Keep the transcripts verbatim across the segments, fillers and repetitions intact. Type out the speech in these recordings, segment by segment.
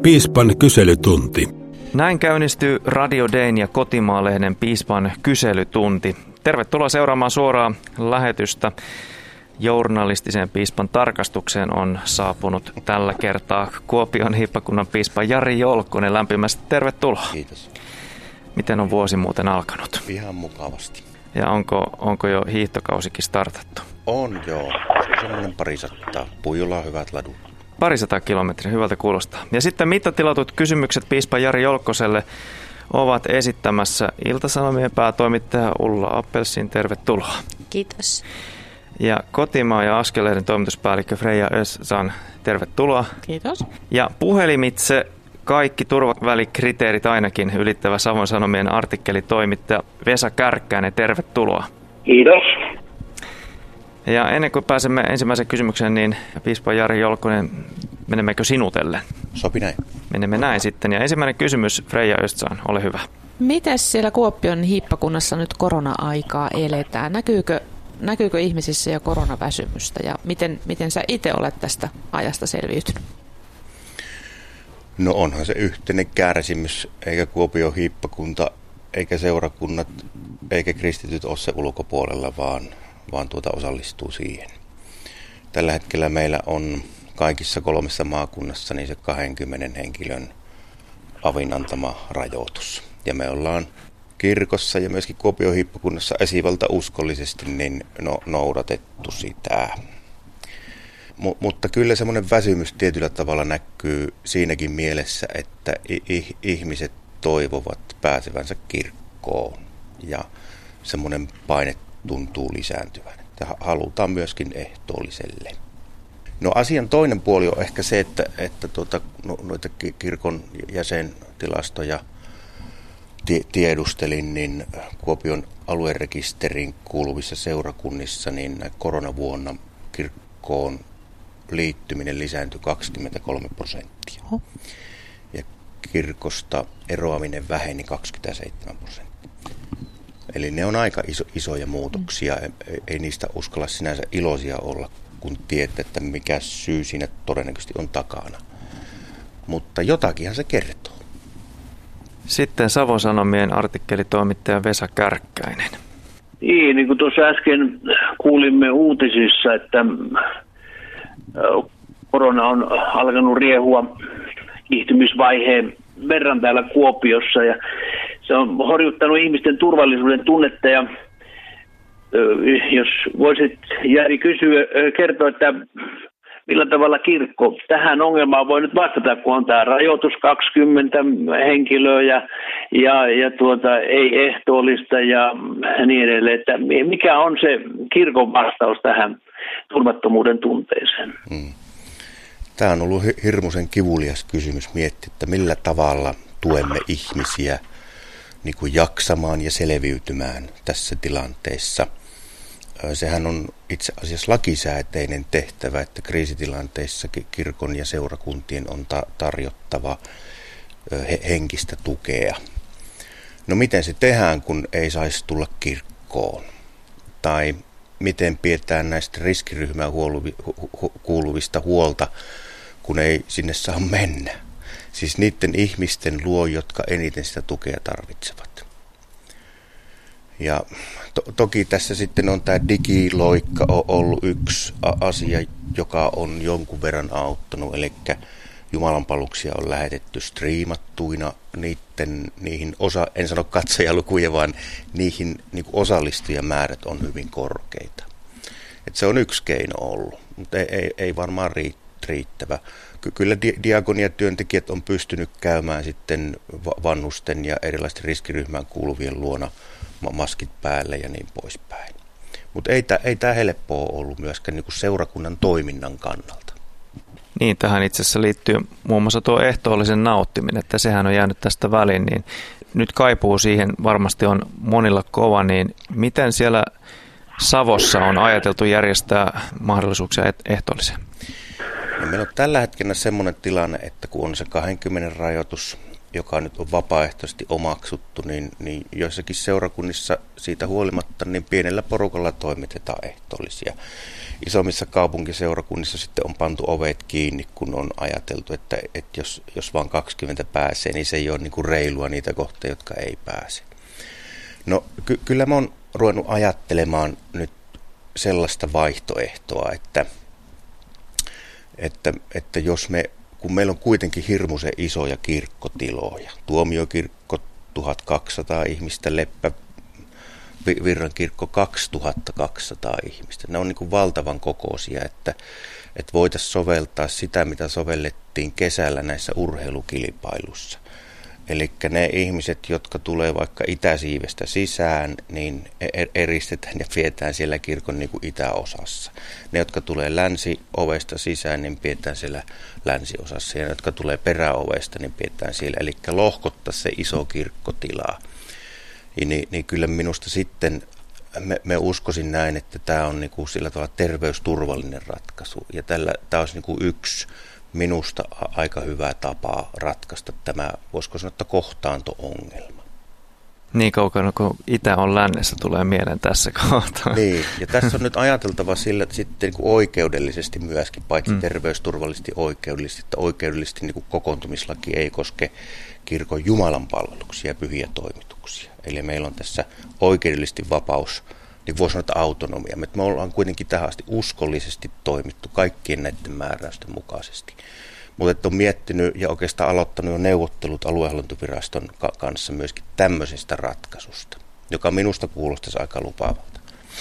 Piispan kyselytunti. Näin käynnistyy Radio Dayn ja Kotimaa-lehden Piispan kyselytunti. Tervetuloa seuraamaan suoraa lähetystä. Journalistisen piispan tarkastukseen on saapunut tällä kertaa Kuopion hiippakunnan piispa Jari Jolkkonen. Lämpimästi tervetuloa. Kiitos. Miten on vuosi muuten alkanut? Ihan mukavasti. Ja onko, onko jo hiihtokausikin startattu? On joo. Sellainen parisattaa. Puijolla on hyvät ladut. Parisataa kilometriä, hyvältä kuulostaa. Ja sitten mittatilatut kysymykset piispa Jari Jolkkoselle ovat esittämässä Ilta-Sanomien päätoimittaja Ulla Appelsin. Tervetuloa. Kiitos. Ja Kotimaa- ja Askelehden toimituspäällikkö Freija Östsan, tervetuloa. Kiitos. Ja puhelimitse kaikki turvavälikriteerit ainakin ylittävä Savon Sanomien artikkelitoimittaja Vesa Kärkkäinen, tervetuloa. Kiitos. Ja ennen kuin pääsemme ensimmäiseen kysymykseen, niin piispa Jari Jolkkonen, menemmekö sinutelle? Sopi näin. Menemme näin sitten. Ja ensimmäinen kysymys, Freija Östsan, ole hyvä. Miten siellä Kuopion hiippakunnassa nyt korona-aikaa eletään? Näkyykö, näkyykö ihmisissä jo koronaväsymystä ja miten, miten sä itse olet tästä ajasta selviytynyt? No onhan se yhteinen kärsimys, eikä Kuopion hiippakunta, eikä seurakunnat, eikä kristityt ole se ulkopuolella, vaan, vaan tuota osallistuu siihen. Tällä hetkellä meillä on kaikissa kolmessa maakunnassa niin se kaksikymmentä henkilön avin antama rajoitus. Ja me ollaan kirkossa ja myöskin Kuopion hiippakunnassa esivalta uskollisesti niin no, noudatettu sitä. M- mutta kyllä semmoinen väsymys tietyllä tavalla näkyy siinäkin mielessä, että i- ihmiset toivovat pääsevänsä kirkkoon ja semmoinen paine tuntuu lisääntyvän. Että halutaan myöskin ehtoolliselle. No asian toinen puoli on ehkä se, että, että tuota, no, noita kirkon jäsentilastoja tie- tiedustelin, niin Kuopion aluerekisteriin kuuluvissa seurakunnissa niin koronavuonna kirkkoon liittyminen lisääntyi kaksikymmentäkolme prosenttia. Oho. Ja kirkosta eroaminen väheni kaksikymmentäseitsemän prosenttia. Eli ne on aika iso, isoja muutoksia. Mm. Ei, ei niistä uskalla sinänsä iloisia olla, kun tiedät, että mikä syy siinä todennäköisesti on takana. Mutta jotakinhan se kertoo. Sitten Savon Sanomien artikkelitoimittaja Vesa Kärkkäinen. Niin, niin kuin tuossa äsken kuulimme uutisissa, että korona on alkanut riehua kiihtymisvaiheen verran täällä Kuopiossa ja se on horjuttanut ihmisten turvallisuuden tunnetta ja jos voisit Jari kysyä, kertoa, että millä tavalla kirkko tähän ongelmaan voi nyt vastata, kun on tämä rajoitus kaksikymmentä henkilöä ja, ja, ja tuota, ei ehtoollista ja niin edelleen. Että mikä on se kirkon vastaus tähän turvattomuuden tunteeseen? Hmm. Tämä on ollut hirmuisen kivulias kysymys miettiä, että millä tavalla tuemme ihmisiä niin kuin jaksamaan ja selviytymään tässä tilanteessa. Sehän on itse asiassa lakisääteinen tehtävä, että kriisitilanteissa kirkon ja seurakuntien on ta- tarjottava he- henkistä tukea. No miten se tehdään, kun ei saisi tulla kirkkoon? Tai miten pidetään näistä riskiryhmään huoluvi- hu- kuuluvista huolta, kun ei sinne saa mennä? Siis niiden ihmisten luo, jotka eniten sitä tukea tarvitsevat. Ja to- toki tässä sitten on tämä digiloikka ollut yksi asia, joka on jonkun verran auttanut. Eli jumalanpalveluksia on lähetetty striimattuina, niiden, niihin osa, en sano katsojalukuja, vaan niihin niin kuin osallistujamäärät on hyvin korkeita. Et se on yksi keino ollut, mutta ei, ei, ei varmaan riittävä. Kyllä diakoniatyöntekijät on pystynyt käymään sitten vanhusten ja erilaisten riskiryhmään kuuluvien luona maskit päälle ja niin poispäin. Mutta ei, ei tämä helppoa ollut myöskään niin kuin seurakunnan toiminnan kannalta. Niin, tähän itse asiassa liittyy muun muassa tuo ehtoollisen nauttiminen, että sehän on jäänyt tästä väliin, niin nyt kaipuu siihen varmasti on monilla kova, niin miten siellä Savossa on ajateltu järjestää mahdollisuuksia ehtoolliseen? No meillä on tällä hetkellä semmoinen tilanne, että kun on se kaksikymmentä rajoitus joka nyt on vapaaehtoisesti omaksuttu, niin, niin joissakin seurakunnissa siitä huolimatta niin pienellä porukalla toimitetaan ehtoollisia. Isommissa kaupunkiseurakunnissa sitten on pantu ovet kiinni, kun on ajateltu, että, että jos, jos vaan kaksikymmentä pääsee, niin se ei ole niin kuin reilua niitä kohtia, jotka ei pääse. No ky- kyllä mä oon ruvennut ajattelemaan nyt sellaista vaihtoehtoa, että, että, että jos me, kun meillä on kuitenkin hirmuisen isoja kirkkotiloja, Tuomiokirkko tuhatkaksisataa ihmistä, Leppä Virran kirkko kaksituhattakaksisataa ihmistä. Ne on niin kuin valtavan kokoisia, että, että voitaisiin soveltaa sitä, mitä sovellettiin kesällä näissä urheilukilpailussa. Eli ne ihmiset, jotka tulee vaikka itäsiivestä sisään, niin eristetään ja pidetään siellä kirkon niin kuin itäosassa. Ne, jotka tulee länsiovesta sisään, niin pidetään siellä länsiosassa. Ja ne, jotka tulee peräovesta, niin pidetään siellä. Eli lohkottaa se iso kirkkotila. Niin, niin kyllä minusta sitten me, me uskoisin näin, että tämä on niin kuin sillä tavalla terveysturvallinen ratkaisu. Ja tällä, tämä olisi niin kuin yksi minusta aika hyvä tapa ratkaista tämä, voisiko sanoa, että kohtaanto-ongelma. Niin kaukana kuin itä on lännessä tulee mieleen tässä kohtaa. Niin, ja tässä on nyt ajateltava sillä, että sitten niin kuin oikeudellisesti myöskin, paitsi mm. terveysturvallisesti oikeudellisesti, että oikeudellisesti niin kuin kokoontumislaki ei koske kirkon Jumalan palveluksia ja pyhiä toimituksia. Eli meillä on tässä oikeudellisesti vapaus, niin voisi sanoa, että autonomia. Me ollaan kuitenkin tähän asti uskollisesti toimittu kaikkien näiden määräysten mukaisesti. Mutta on miettinyt ja oikeastaan aloittanut jo neuvottelut aluehallintoviraston kanssa myöskin tämmöisestä ratkaisusta, joka minusta kuulostaisi aika lupaavalta.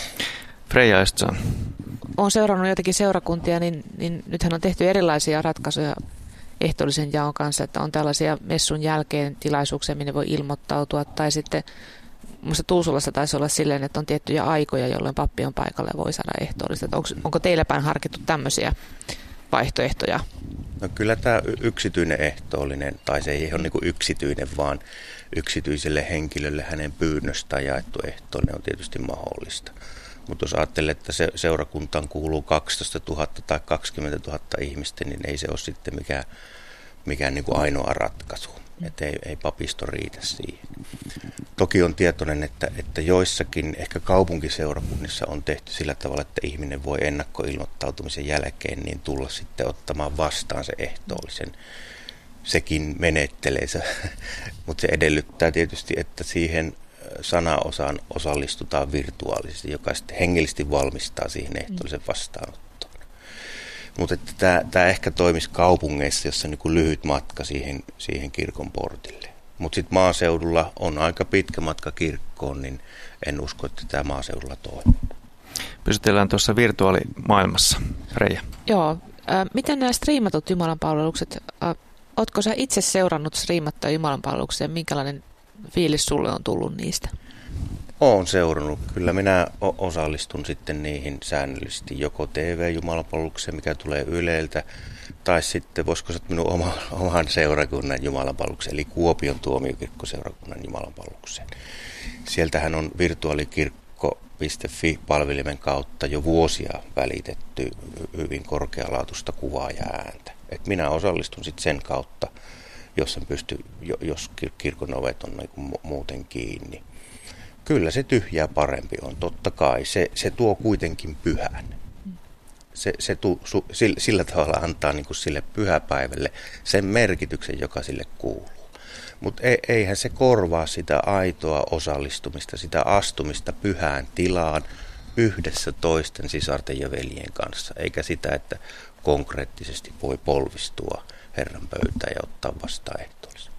Freija Östsson. Olen seurannut jotakin seurakuntia, niin, niin nythän on tehty erilaisia ratkaisuja ehtoollisen jaon kanssa, että on tällaisia messun jälkeen tilaisuuksia, minne voi ilmoittautua, tai sitten minusta Tuusulassa taisi olla silleen, että on tiettyjä aikoja, jolloin pappi on paikalla ja voi saada ehtoollista. Onko, onko teillä päin harkittu tämmöisiä vaihtoehtoja? No kyllä tämä yksityinen ehtoollinen, tai se ei ole niin kuin yksityinen, vaan yksityiselle henkilölle hänen pyynnöstään jaettu ehtoollinen on tietysti mahdollista. Mutta jos ajattelee, että se seurakuntaan kuuluu kaksitoistatuhatta tai kaksikymmentätuhatta ihmistä, niin ei se ole sitten mikään, mikään niin kuin ainoa ratkaisu. Että ei, ei papisto riitä siihen. Toki on tietoinen, että, että joissakin ehkä kaupunkiseurakunnissa on tehty sillä tavalla, että ihminen voi ennakkoilmoittautumisen jälkeen niin tulla sitten ottamaan vastaan se ehtoollisen. Sekin menettelee, mutta se edellyttää tietysti, että siihen sanaosaan osallistutaan virtuaalisesti, joka sitten hengellisesti valmistaa siihen ehtoollisen vastaanottoon. Mutta tämä, tämä ehkä toimisi kaupungeissa, jossa on niin lyhyt matka siihen, siihen kirkon portille. Mutta sitten maaseudulla on aika pitkä matka kirkkoon, niin en usko, että tämä maaseudulla toimii. Pysytellään tuossa virtuaalimaailmassa. Reija. Joo. Äh, miten nämä striimatut jumalanpalvelukset, äh, ootko sä itse seurannut striimattuja jumalanpalveluksia, minkälainen fiilis sulle on tullut niistä? Olen seurannut. Kyllä minä osallistun sitten niihin säännöllisesti, joko T V-jumalanpalvelukseen, mikä tulee Yleltä, tai sitten voisiko sanoa minun oma, oman seurakunnan jumalanpalvelukseen, eli Kuopion tuomiokirkkoseurakunnan jumalanpalvelukseen. Sieltähän on virtuaalikirkko piste fi-palvelimen kautta jo vuosia välitetty hyvin korkealaatuista kuvaa ja ääntä. Et minä osallistun sitten sen kautta, jos, en pysty, jos kirkon ovet on niin muuten kiinni. Kyllä se tyhjää parempi on, totta kai. Se, se tuo kuitenkin pyhän. Se, se tu, su, sillä, sillä tavalla antaa niin kuin sille pyhäpäivälle sen merkityksen, joka sille kuuluu. Mutta e, eihän se korvaa sitä aitoa osallistumista, sitä astumista pyhään tilaan yhdessä toisten sisarten ja veljen kanssa. Eikä sitä, että konkreettisesti voi polvistua Herran pöytään ja ottaa vastaan ehtoollisen.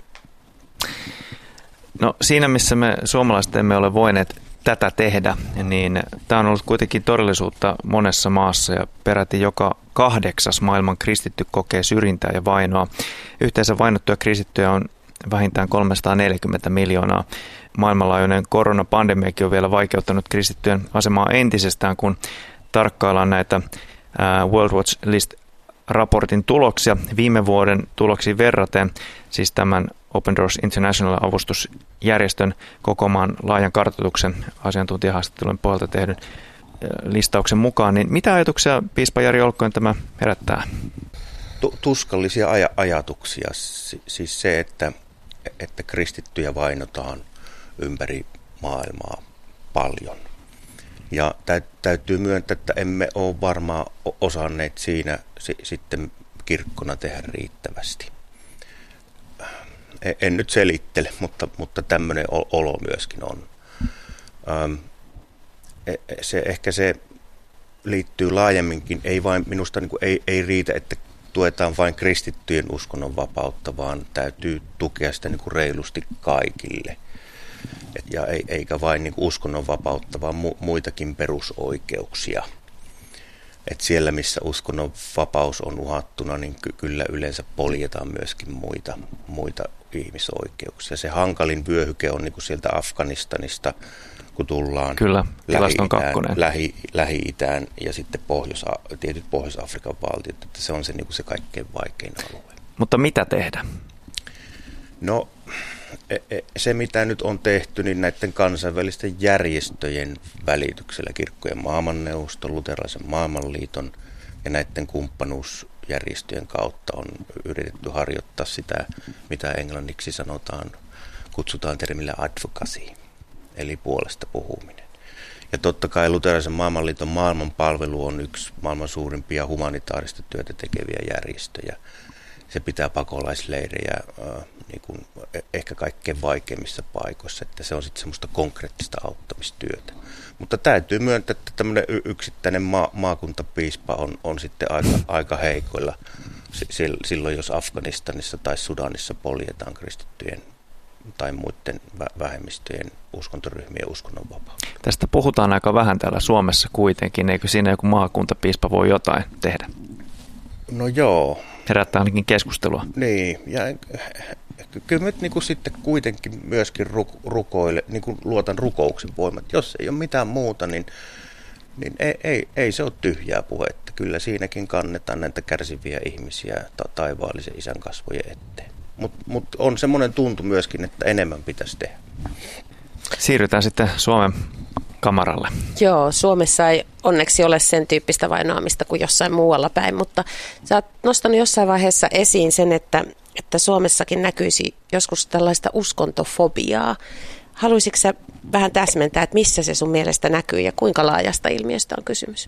No siinä, missä me suomalaiset emme ole voineet tätä tehdä, niin tämä on ollut kuitenkin todellisuutta monessa maassa ja peräti joka kahdeksas maailman kristitty kokee syrjintää ja vainoa. Yhteensä vainottuja kristittyjä on vähintään kolmesataaneljäkymmentä miljoonaa. Maailmanlaajuinen koronapandemiakin on vielä vaikeuttanut kristittyjen asemaa entisestään, kun tarkkaillaan näitä World Watch List-raportin tuloksia viime vuoden tuloksiin verraten, siis tämän Open Doors International-avustusjärjestön koko maan laajan kartoituksen asiantuntijahaastattelun pohjalta tehdyn listauksen mukaan. Niin mitä ajatuksia, piispa Jari Olkkonen, tämä herättää? Tuskallisia aj- ajatuksia. Si- siis se, että, että kristittyjä vainotaan ympäri maailmaa paljon. Ja täytyy myöntää, että emme ole varmaan osanneet siinä sitten kirkkona tehdä riittävästi. En nyt selittele, mutta, mutta tämmöinen olo myöskin on. Se, ehkä se liittyy laajemminkin, ei vain, minusta niin kuin ei, ei riitä, että tuetaan vain kristittyjen uskonnonvapautta, vaan täytyy tukea sitä niin kuin reilusti kaikille. Et, ja ei, eikä vain niin kuin uskonnonvapautta, vaan mu, muitakin perusoikeuksia. Et siellä, missä uskonnonvapaus on uhattuna, niin ky- kyllä yleensä poljetaan myöskin muita, muita ihmisoikeuksia. Se hankalin vyöhyke on niin kuin sieltä Afganistanista, kun tullaan kyllä, Lähi-Itään, Lähi, Lähi-Itään ja sitten Pohjois, tietyt Pohjois-Afrikan valtiot, että se on se, niin kuin se kaikkein vaikein alue. Mutta mitä tehdä? No se, mitä nyt on tehty, niin näiden kansainvälisten järjestöjen välityksellä, kirkkojen maailmanneuvoston, luterilaisen maailmanliiton ja näiden kumppanuusjärjestöjen kautta on yritetty harjoittaa sitä, mitä englanniksi sanotaan, kutsutaan termillä advocacy, eli puolesta puhuminen. Ja totta kai luterilaisen maailmanliiton maailmanpalvelu on yksi maailman suurimpia humanitaarista työtä tekeviä järjestöjä. Se pitää pakolaisleirejä äh, niin kuin ehkä kaikkein vaikeimmissa paikoissa, että se on sitten semmoista konkreettista auttamistyötä. Mutta täytyy myöntää, että tämmöinen yksittäinen maa, maakuntapiispa on, on sitten aika, aika heikoilla silloin, jos Afganistanissa tai Sudanissa poljetaan kristittyjen tai muiden vähemmistöjen uskontoryhmien uskonnonvapautta. Tästä puhutaan aika vähän täällä Suomessa kuitenkin. Eikö siinä joku maakuntapiispa voi jotain tehdä? No joo. Herättää ainakin keskustelua. Niin, ja kyllä nyt niin kuin sitten kuitenkin myöskin rukoile, niin kuin luotan rukouksen voimat. Jos ei ole mitään muuta, niin, niin ei, ei, ei se ole tyhjää puhetta. Kyllä siinäkin kannetaan näitä kärsiviä ihmisiä ta- taivaallisen isän kasvojen eteen. Mutta mut on semmoinen tuntu myöskin, että enemmän pitäisi tehdä. Siirrytään sitten Suomen kamaralle. Joo, Suomessa ei onneksi ole sen tyyppistä vainoamista kuin jossain muualla päin, mutta sä oot nostanut jossain vaiheessa esiin sen, että, että Suomessakin näkyisi joskus tällaista uskontofobiaa. Haluaisitko sä vähän täsmentää, että missä se sun mielestä näkyy ja kuinka laajasta ilmiöstä on kysymys?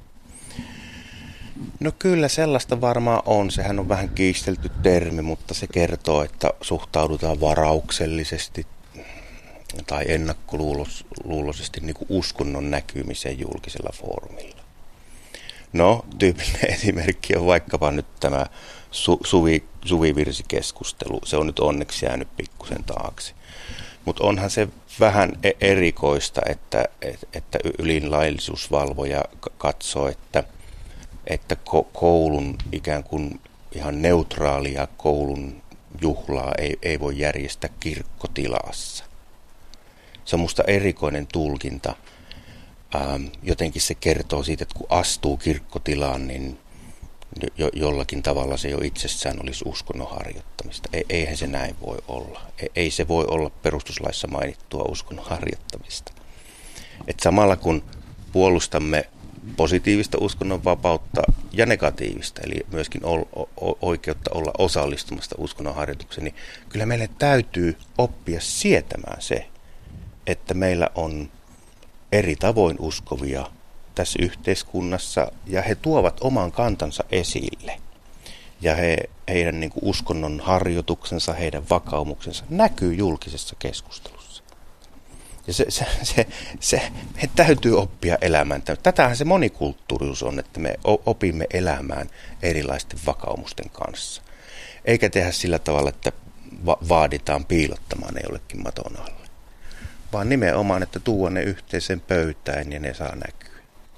No kyllä sellaista varmaan on. Sehän on vähän kiistelty termi, mutta se kertoo, että suhtaudutaan varauksellisesti tai ennakkoluuloisesti niin kuin uskonnon näkymiseen julkisella foorumilla. No, tyypillinen esimerkki on vaikkapa nyt tämä su- suvi, suvivirsikeskustelu. Se on nyt onneksi jäänyt pikkusen taakse. Mutta onhan se vähän erikoista, että, että ylin laillisuusvalvoja katsoo, että, että koulun ikään kuin ihan neutraalia koulun juhlaa ei, ei voi järjestää kirkkotilassa. Se on musta erikoinen tulkinta. Ähm, jotenkin se kertoo siitä, että kun astuu kirkkotilaan, niin jo, jollakin tavalla se jo itsessään olisi uskonnon harjoittamista. E, eihän se näin voi olla. E, ei se voi olla perustuslaissa mainittua uskonnon harjoittamista. Et samalla kun puolustamme positiivista uskonnonvapautta ja negatiivista, eli myöskin o, o, oikeutta olla osallistumasta uskonnon harjoitukseen, niin kyllä meille täytyy oppia sietämään se, että meillä on eri tavoin uskovia tässä yhteiskunnassa ja he tuovat oman kantansa esille. Ja he, heidän niin kuin uskonnon harjoituksensa, heidän vakaumuksensa näkyy julkisessa keskustelussa. Ja se, se, se, se, me täytyy oppia elämään. Tätähän se monikulttuurisuus on, että me opimme elämään erilaisten vakaumusten kanssa. Eikä tehdä sillä tavalla, että va- vaaditaan piilottamaan ne jollekin maton alle. Vaan nimenomaan, että tuo ne yhteiseen pöytään ja ne saa näkyä.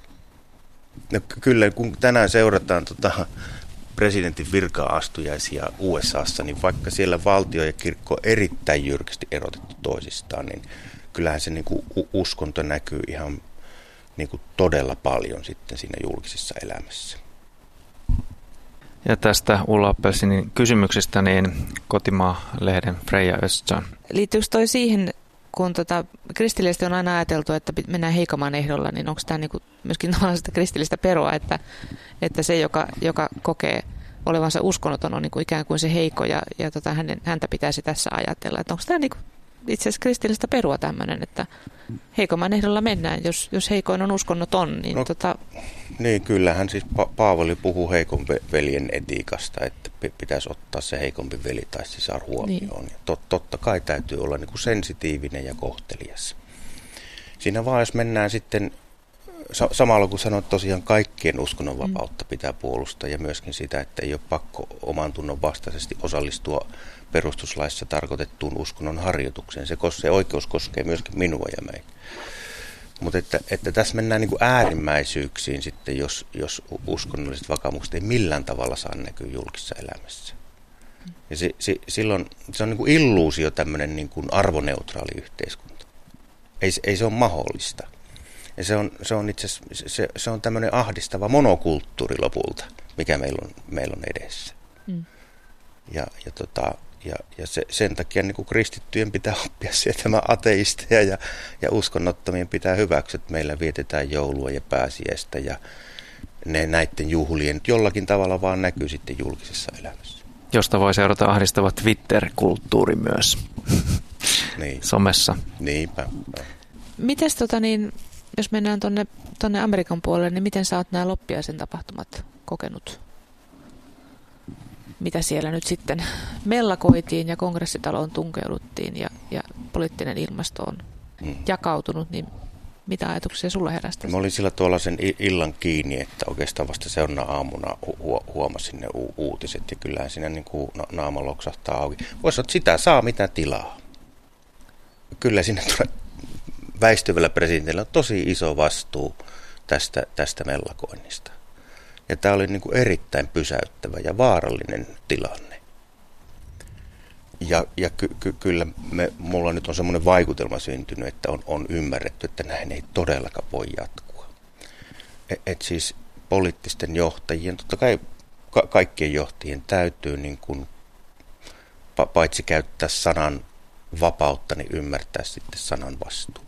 No, kyllä, kun tänään seurataan tota presidentin virka-astujaisia U S A:ssa, niin vaikka siellä valtio ja kirkko on erittäin jyrkästi erotettu toisistaan, niin kyllähän se niin kuin uskonto näkyy ihan niin kuin todella paljon sitten siinä julkisessa elämässä. Ja tästä Ulla Appelsinin kysymyksestä, niin Kotimaa-lehden Freija Östjan. Liittyykö toi siihen, kun tota, kristillisesti on aina ajateltu, että mennään heikomman ehdolla, niin onko tämä niinku myöskin sitä kristillistä perua, että, että se, joka, joka kokee olevansa uskonnoton on niin kuin ikään kuin se heikko ja, ja tota, hänen, häntä pitäisi tässä ajatella. Että onko tämä niin kuin itse asiassa kristillistä perua tämmöinen, että heikomman ehdolla mennään, jos, jos heikoin on uskonnoton. Niin, no, tota... niin kyllähän siis pa- Paavali puhuu heikon veljen etiikasta, että pitäisi ottaa se heikompi veli tai sisar huomioon. Niin. Tot, totta kai täytyy olla niin kuin sensitiivinen ja kohtelias. Siinä vaan jos mennään sitten, samalla kun sanoit tosiaan kaikkien uskonnonvapautta pitää puolustaa ja myöskin sitä, että ei ole pakko oman tunnon vastaisesti osallistua perustuslaissa tarkoitettuun uskonnon harjoitukseen. Se, se oikeus koskee myöskin minua ja meitä. Mutta että, että tässä mennään niin kuin äärimmäisyyksiin sitten, jos, jos uskonnolliset vakaumukset ei millään tavalla saa näkyä julkisessa elämässä. Ja se, se, silloin se on niin kuin illuusio tämmöinen niin kuin arvoneutraali yhteiskunta. Ei, ei se ole mahdollista. Ja se on, se on itse asiassa, se, se on tämmöinen ahdistava monokulttuuri lopulta, mikä meillä on, meillä on edessä. Mm. Ja, ja, tota, ja, ja se, sen takia niin kuin kristittyjen pitää oppia se, että tämä ateisteja ja, ja uskonnottomien pitää hyväksyä, että meillä vietetään joulua ja pääsiäistä ja ne näiden juhlien jollakin tavalla vaan näkyy sitten julkisessa elämässä. Josta voi seurata ahdistava Twitter-kulttuuri myös niin. Somessa. Niinpä. Mites tota niin, jos mennään tuonne tonne Amerikan puolelle, niin miten sä oot nämä loppiaisen tapahtumat kokenut? Mitä siellä nyt sitten mellakoitiin ja kongressitaloon tunkeuduttiin ja, ja poliittinen ilmasto on hmm. jakautunut, niin mitä ajatuksia sulla heräsi? Mä olin sillä tuolla sen illan kiinni, että oikeastaan vasta seuraavana aamuna hu- huomasin ne u- uutiset ja kyllähän siinä niin kuin naama loksahtaa auki. Voisi olla, sitä saa mitä tilaa. Kyllä siinä tulee väistyvällä presidentillä on tosi iso vastuu tästä, tästä mellakoinnista. Ja tämä oli niin kuin erittäin pysäyttävä ja vaarallinen tilanne. Ja, ja ky, ky, kyllä me, mulla nyt on semmoinen vaikutelma syntynyt, että on, on ymmärretty, että näin ei todellakaan voi jatkua. Et, et siis poliittisten johtajien, totta kai ka, kaikkien johtajien täytyy niin kuin, pa, paitsi käyttää sanan vapautta, niin ymmärtää sitten sanan vastuu.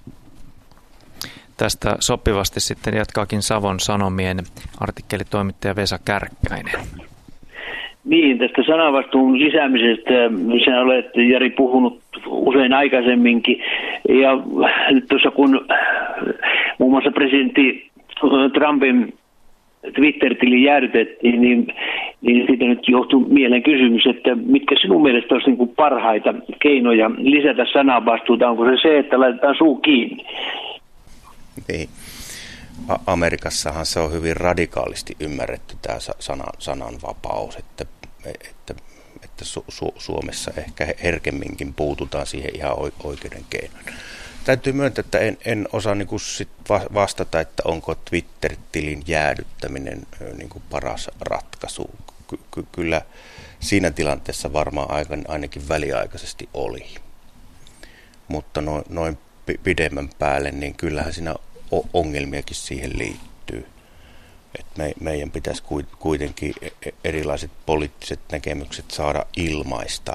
Tästä sopivasti sitten jatkaakin Savon Sanomien artikkelitoimittaja Vesa Kärkkäinen. Niin, tästä sananvastuun lisäämisestä sinä olet, Jari, puhunut usein aikaisemminkin. Ja nyt tuossa kun muun muassa presidentti Trumpin Twitter-tili jäädytettiin, niin, niin siitä nyt johtui mieleen kysymys, että mitkä sinun mielestä olisi niin kuin parhaita keinoja lisätä sananvastuuta? Onko se se, että laitetaan suu kiinni? Niin. Amerikassahan se on hyvin radikaalisti ymmärretty tämä sanan, sananvapaus, että, että, että su, su, Suomessa ehkä herkemminkin puututaan siihen ihan oikeuden keinoin. Täytyy myöntää, että en, en osaa niin kuin sit vastata, että onko Twitter-tilin jäädyttäminen niin kuin paras ratkaisu. Ky, ky, kyllä siinä tilanteessa varmaan ainakin väliaikaisesti oli, mutta noin, noin pidemmän päälle, niin kyllähän siinä ongelmiakin siihen liittyy. Et me, meidän pitäisi kuitenkin erilaiset poliittiset näkemykset saada ilmaista.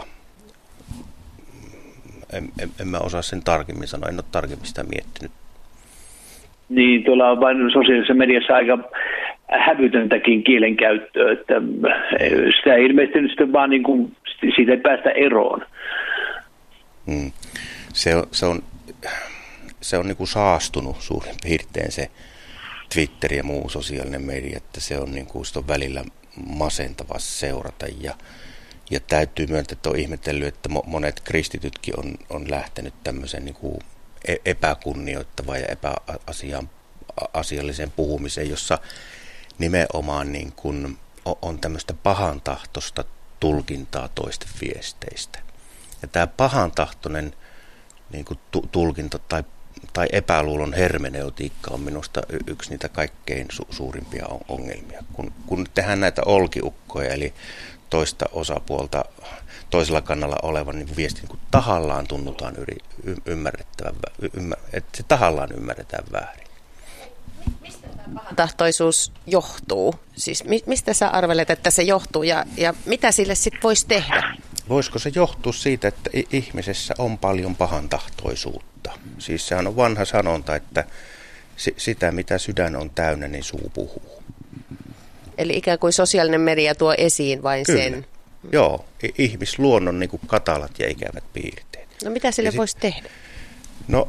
En, en, en mä osaa sen tarkemmin sanoa, en ole tarkemmin sitä miettinyt. Niin, tuolla on vain sosiaalisessa mediassa aika hävytöntäkin kielenkäyttöä, että sitä ilmeisesti nyt sitten vaan niin kuin, siitä ei päästä eroon. Hmm. Se on, se on, se on niin kuin saastunut suurin piirtein se Twitter ja muu sosiaalinen media, että se on, niin kuin, sitä on välillä masentava seurata ja, ja täytyy myöntää, että on ihmetellyt, että monet kristitytkin on, on lähtenyt tämmöisen niin kuin epäkunnioittavaan ja epäasialliseen puhumiseen, jossa nimenomaan niin kuin on tämmöistä pahantahtoista tulkintaa toisten viesteistä. Ja tämä pahantahtoinen niin kuin tulkinta tai, tai epäluulon hermeneutiikka on minusta yksi niitä kaikkein su- suurimpia ongelmia. Kun, kun tehdään näitä olkiukkoja, eli toista osapuolta toisella kannalla olevan niin viesti niin kuin tahallaan tunnutaan yri, y- ymmärrettävän, ymmär, että se tahallaan ymmärretään väärin. Mistä tämä pahantahtoisuus johtuu? Siis mi- mistä sä arvelet, että se johtuu ja, ja mitä sille sitten voisi tehdä? Voisiko se johtua siitä, että ihmisessä on paljon pahantahtoisuutta? Siis sehän on vanha sanonta, että sitä mitä sydän on täynnä, niin suu puhuu. Eli ikään kuin sosiaalinen media tuo esiin vain Kyllä. sen. Joo, ihmisluonnon niin kuin katalat ja ikävät piirteet. No mitä sille sit, voisi tehdä? No,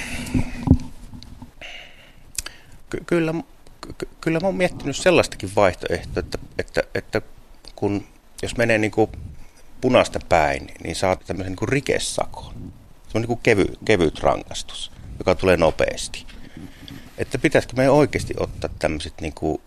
ky- kyllä, ky- kyllä mä oon miettinyt sellaistakin vaihtoehtoa, että, että, että kun, jos menee niin kuin punaista päin, niin saat tämmöisen niin kuin rikesakon. Se on niin kuin kevy, kevyt rangaistus, joka tulee nopeasti. Että pitäisikö meidän oikeasti ottaa tämmöiset niin kuin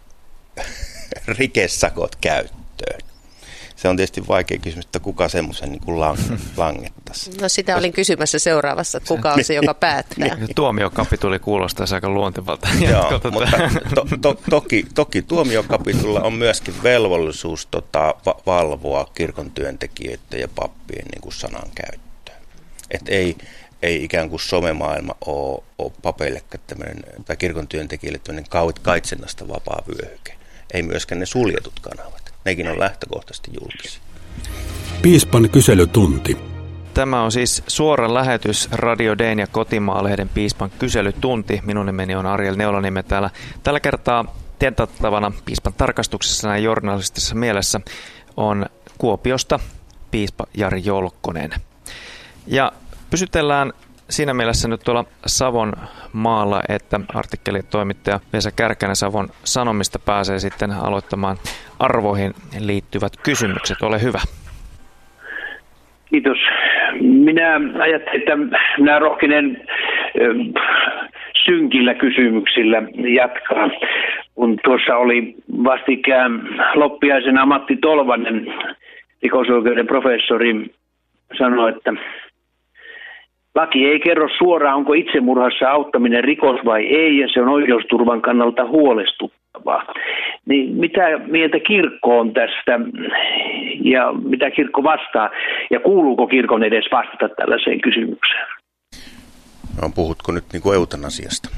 rikesakot käyttöön? Se on tietysti vaikea kysymys, että kuka semmoisen niin kuin lang- langettaisi. No sitä olin kysymässä seuraavassa, että kuka on se, joka päättää. Tuomiokapituli kuulostaa aika luontevalta. Joo, mutta to, to, toki, toki tuomiokapitulla on myöskin velvollisuus tota, va- valvoa kirkon työntekijöiden ja pappien niin kuin sanan käyttöä. Että ei, ei ikään kuin somemaailma ole, ole papeillekään tämmöinen, tai kirkon työntekijöille tämmöinen kaitsennasta vapaa vyöhyke. Ei myöskään ne suljetut kanavat. Nekin on lähtökohtaisesti julkisia. Piispan kyselytunti. Tämä on siis suora lähetys Radio Deen ja Kotimaa-lehden Piispan kyselytunti. Minun nimeni on Ariel Neulaniemi täällä. Tällä kertaa tentattavana Piispan tarkastuksessa ja journalistisessa mielessä on Kuopiosta piispa Jari Jolkkonen. Ja pysytellään siinä mielessä nyt tuolla Savon maalla, että artikkelitoimittaja Vesa Kärkänen Savon Sanomista pääsee sitten aloittamaan arvoihin liittyvät kysymykset. Ole hyvä. Kiitos. Minä ajattelin, että minä rohkenen synkillä kysymyksillä jatkaa. Kun tuossa oli vastikään loppiaisena Matti Tolvanen, rikosoikeuden professori, sanoi, että laki ei kerro suoraan, onko itsemurhassa auttaminen rikos vai ei, ja se on oikeusturvan kannalta huolestuttavaa. Niin mitä mieltä kirkko on tästä, ja mitä kirkko vastaa, ja kuuluuko kirkon edes vastata tällaiseen kysymykseen? No, puhutko nyt niin kuin eutanasiasta?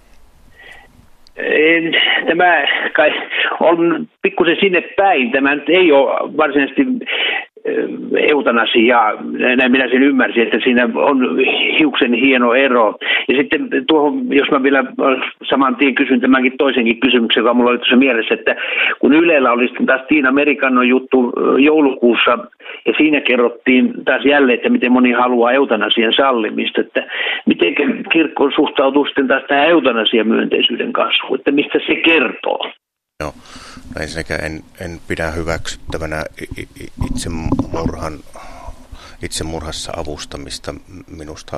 Tämä kai on pikkusen sinne päin. Tämä nyt ei ole varsinaisesti eutanasiaa, näin minä sen ymmärsin, että siinä on hiuksen hieno ero. Ja sitten tuohon, jos mä vielä saman tien kysyn tämänkin toisenkin kysymyksen, joka mulla oli tuossa mielessä, että kun Ylellä oli taas Tiina Merikannon juttu joulukuussa, ja siinä kerrottiin taas jälleen, että miten moni haluaa eutanasian sallimista, että miten kirkko suhtautuu sitten taas tähän eutanasiamyönteisyyden kasvuun, että mistä se kertoo? No, ensinnäkään en, en pidä hyväksyttävänä itsemurhan, itsemurhassa avustamista. Minusta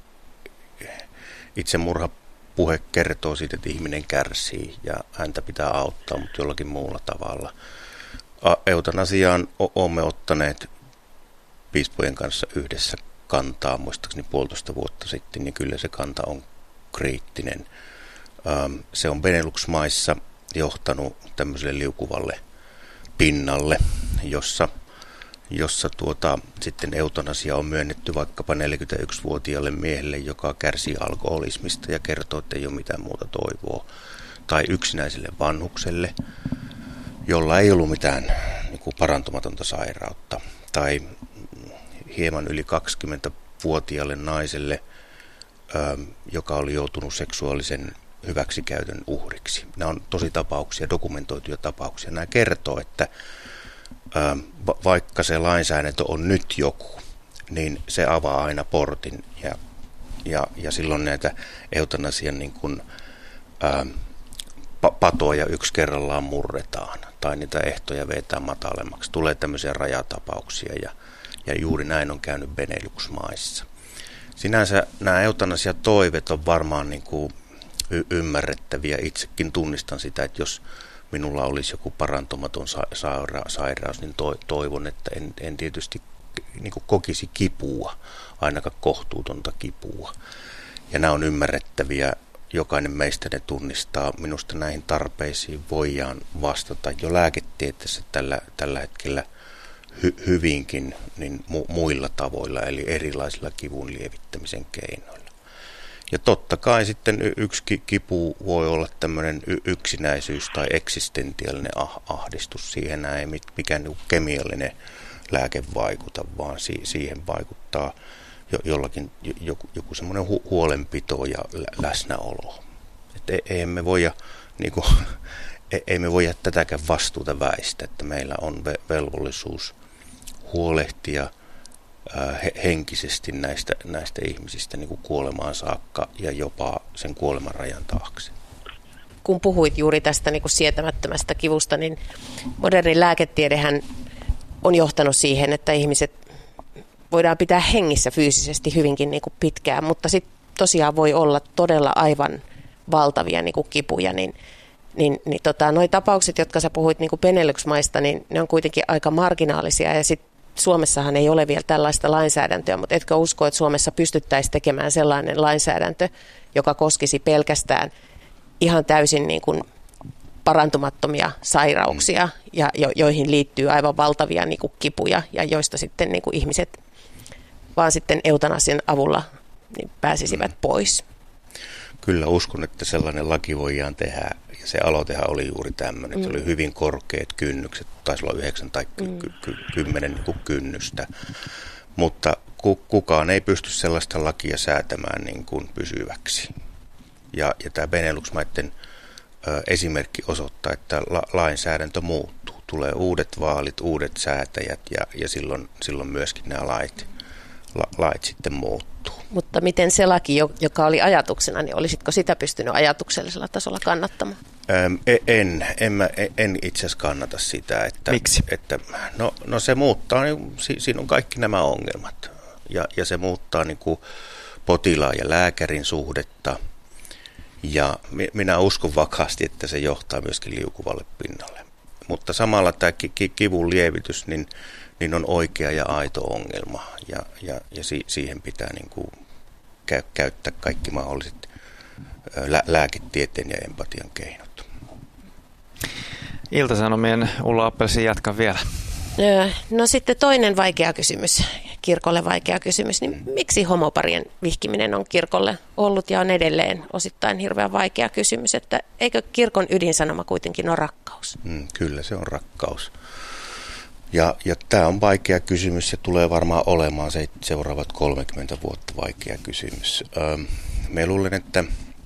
itsemurhapuhe kertoo siitä, että ihminen kärsii ja häntä pitää auttaa, mutta jollakin muulla tavalla. Eutanasiaan olemme ottaneet piispojen kanssa yhdessä kantaa, muistaakseni puolitoista vuotta sitten, niin kyllä se kanta on kriittinen. Se on Benelux-maissa johtanut tämmöiselle liukuvalle pinnalle, jossa, jossa tuota, sitten eutanasia on myönnetty vaikkapa neljäkymmentäyksivuotiaalle miehelle, joka kärsii alkoholismista ja kertoo, että ei ole mitään muuta toivoa. Tai yksinäiselle vanhukselle, jolla ei ollut mitään niin kuin parantumatonta sairautta. Tai hieman yli kaksikymmentävuotiaalle naiselle, joka oli joutunut seksuaalisen hyväksikäytön uhriksi. Nämä on tosi tapauksia, dokumentoituja tapauksia. Nämä kertoo, että ää, vaikka se lainsäädäntö on nyt joku, niin se avaa aina portin ja, ja, ja silloin näitä eutanasian niin kuin, ää, patoja yksi kerrallaan murretaan tai niitä ehtoja vetään matalemmaksi. Tulee tämmöisiä rajatapauksia ja, ja juuri näin on käynyt Benelux-maissa. Sinänsä nämä eutanasiatoiveet on varmaan niin kuin y- ymmärrettäviä. Itsekin tunnistan sitä, että jos minulla olisi joku parantumaton sa- saira- sairaus, niin to- toivon, että en, en tietysti niin kuin kokisi kipua, ainakaan kohtuutonta kipua. Ja nämä on ymmärrettäviä. Jokainen meistä ne tunnistaa. Minusta näihin tarpeisiin voidaan vastata jo lääketieteessä tällä, tällä hetkellä hy- hyvinkin niin mu- muilla tavoilla, eli erilaisilla kivun lievittämisen keinoilla. Ja totta kai sitten y- yksi kipu voi olla tämmöinen y- yksinäisyys tai eksistentiaalinen ah- ahdistus. Siihen ei mikään niin kemiallinen lääke vaikuta, vaan si- siihen vaikuttaa jollakin joku, joku semmoinen hu- huolenpito ja läsnäolo. Että emme voi niin kuin, ei me voida tätäkään vastuuta väistää, että meillä on velvollisuus huolehtia henkisesti näistä, näistä ihmisistä niin kuin kuolemaan saakka ja jopa sen kuoleman rajan taakse. Kun puhuit juuri tästä niin kuin sietämättömästä kivusta, niin moderni lääketiedehän on johtanut siihen, että ihmiset voidaan pitää hengissä fyysisesti hyvinkin niin kuin pitkään, mutta sitten tosiaan voi olla todella aivan valtavia niin kuin kipuja, niin Niin, niin tota, noi tapaukset, jotka sä puhuit niin kuin Benelux-maista, niin ne on kuitenkin aika marginaalisia ja sitten Suomessahan ei ole vielä tällaista lainsäädäntöä, mutta etkö usko, että Suomessa pystyttäisiin tekemään sellainen lainsäädäntö, joka koskisi pelkästään ihan täysin niin kuin parantumattomia sairauksia, ja jo, joihin liittyy aivan valtavia niin kuin kipuja ja joista sitten niin kuin ihmiset vaan sitten eutanasian avulla niin pääsisivät pois. Kyllä uskon, että sellainen laki voidaan tehdä, ja se aloitehan oli juuri tämmöinen, mm. se oli hyvin korkeat kynnykset, taisi olla yhdeksän tai mm. ky- ky- kymmenen niin kuin kynnystä, mutta ku- kukaan ei pysty sellaista lakia säätämään niin kuin pysyväksi. Ja, ja tämä Benelux-maiden ö, esimerkki osoittaa, että la- lainsäädäntö muuttuu, tulee uudet vaalit, uudet säätäjät, ja, ja silloin, silloin myöskin nämä lait, la- lait sitten muuttuu. Mutta miten se laki, joka oli ajatuksena, niin olisitko sitä pystynyt ajatuksellisella tasolla kannattamaan? Ähm, en, en, mä, en itse asiassa kannata sitä. Että, Miksi? Että, no, no se muuttaa, niin, si, siinä on kaikki nämä ongelmat. Ja, ja se muuttaa niin kuin potilaan ja lääkärin suhdetta. Ja minä uskon vakaasti, että se johtaa myöskin liukuvalle pinnalle. Mutta samalla tämä kivun lievitys niin, niin on oikea ja aito ongelma. Ja, ja, ja si, siihen pitää niin kuin käy, käyttää kaikki mahdolliset lä, lääketieteen ja empatian keinot. Ilta-Sanomien Ulla Appelsin jatkan vielä. No sitten toinen vaikea kysymys, kirkolle vaikea kysymys, niin miksi homoparien vihkiminen on kirkolle ollut ja on edelleen osittain hirveän vaikea kysymys, että eikö kirkon ydinsanoma kuitenkin ole rakkaus? Mm, kyllä se on rakkaus. Ja, ja tämä on vaikea kysymys ja tulee varmaan olemaan se seuraavat kolmekymmentä vuotta vaikea kysymys. Öö, me luulen, että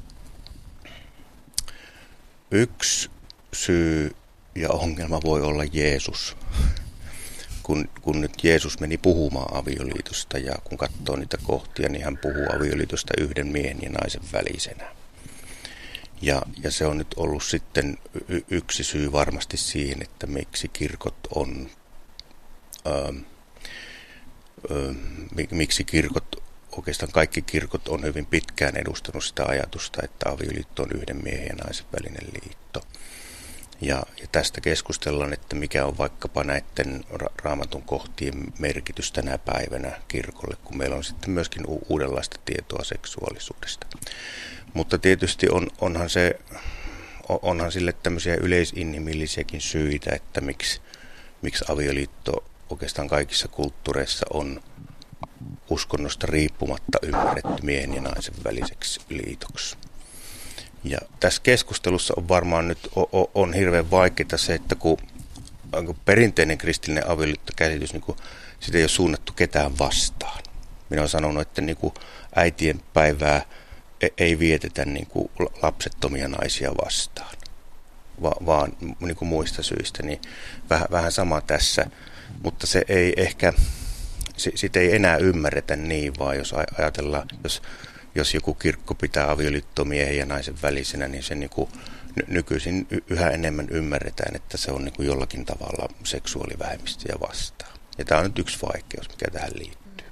yksi syy ja ongelma voi olla Jeesus. Kun, kun nyt Jeesus meni puhumaan avioliitosta ja kun katsoo niitä kohtia, niin hän puhuu avioliitosta yhden miehen ja naisen välisenä. Ja, ja se on nyt ollut sitten y- yksi syy varmasti siihen, että miksi kirkot on, ö, ö, miksi kirkot, oikeastaan kaikki kirkot on hyvin pitkään edustanut sitä ajatusta, että avioliitto on yhden miehen ja naisen välinen liitto. Ja, ja tästä keskustellaan, että mikä on vaikkapa näiden ra- raamatun kohtien merkitys tänä päivänä kirkolle, kun meillä on sitten myöskin u- uudenlaista tietoa seksuaalisuudesta. Mutta tietysti on, onhan, se, onhan sille tämmöisiä yleisinhimillisiäkin syitä, että miksi, miksi avioliitto oikeastaan kaikissa kulttuureissa on uskonnosta riippumatta ymmärretty miehen ja naisen väliseksi liitoksi. Ja tässä keskustelussa on varmaan nyt on, on hirveän vaikeaa se, että kun, kun perinteinen kristillinen avioliittokäsitys, niin kuin, sitä ei ole suunnattu ketään vastaan. Minä olen sanonut, että niin kuin äitien päivää ei vietetä niin kuin lapsettomia naisia vastaan, va, vaan niin kuin muista syistä. Niin vähän, vähän sama tässä, mutta se ei ehkä, sitä ei enää ymmärretä niin, vaan jos ajatellaan, jos Jos joku kirkko pitää avioliittoa miehen ja naisen välisenä, niin se niin kuin nykyisin yhä enemmän ymmärretään, että se on niin kuin jollakin tavalla seksuaalivähemmistöjä vastaan. Ja tämä on nyt yksi vaikeus, mikä tähän liittyy.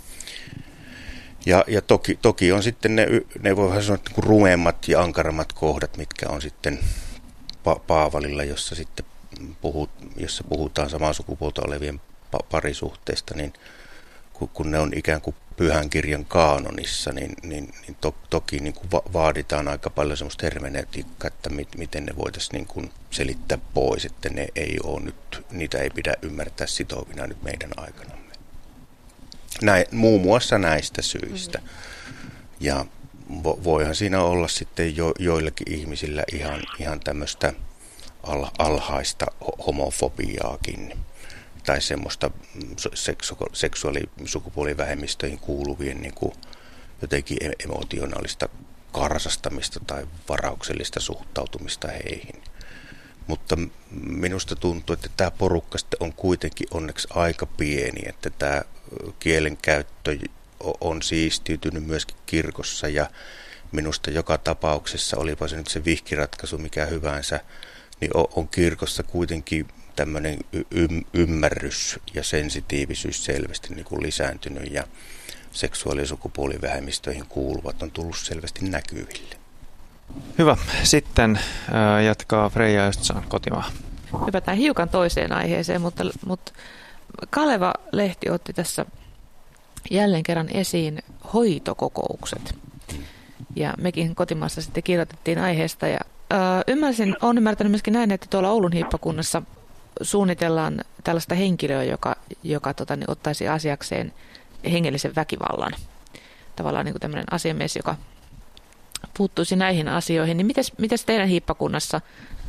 Ja, ja toki, toki on sitten ne, ne voi sanoa niin kuin rumemmat ja ankarammat kohdat, mitkä on sitten pa- Paavalilla, jossa, sitten puhut, jossa puhutaan samaa sukupuolta olevien pa- parisuhteista, niin kun ne on ikään kuin pyhän kirjan kaanonissa, niin, niin, niin to, toki niin kuin va, vaaditaan aika paljon semmoista hermeneutiikkaa, että mit, miten ne voitaisiin niin kuin selittää pois, että ne ei ole nyt, niitä ei pidä ymmärtää sitovina nyt meidän aikanamme. Näin, muun muassa näistä syistä. Ja vo, voihan siinä olla sitten jo, joillekin ihmisillä ihan, ihan tämmöistä al, alhaista homofobiaakin. Tai semmoista seksu- seksuaalisukupuolivähemmistöihin kuuluvien niin kuin jotenkin emotionaalista karsastamista tai varauksellista suhtautumista heihin. mutta minusta tuntuu, että tämä porukka on kuitenkin onneksi aika pieni, että tämä kielenkäyttö on siistiytynyt myöskin kirkossa ja minusta joka tapauksessa, olipa se nyt se vihkiratkaisu mikä hyvänsä, niin on kirkossa kuitenkin tämmöinen y- ymmärrys ja sensitiivisyys selvästi niin kuin lisääntynyt ja seksuaali- ja sukupuolivähemmistöihin kuuluvat on tullut selvästi näkyville. Hyvä. Sitten äh, jatkaa Freija Östsaan Kotimaa. Hypätään hiukan toiseen aiheeseen, mutta, mutta Kaleva-lehti otti tässä jälleen kerran esiin hoitokokoukset. Ja mekin Kotimaassa sitten kirjoitettiin aiheesta. Ja, äh, ymmärsin, olen ymmärtänyt myöskin näin, että tuolla Oulun hiippakunnassa suunnitellaan tällaista henkilöä, joka, joka tota, niin, ottaisi asiakseen hengellisen väkivallan. Tavallaan niin kuin tämmöinen asiamies, joka puuttuisi näihin asioihin. Niin mites, mites teidän hiippakunnassa,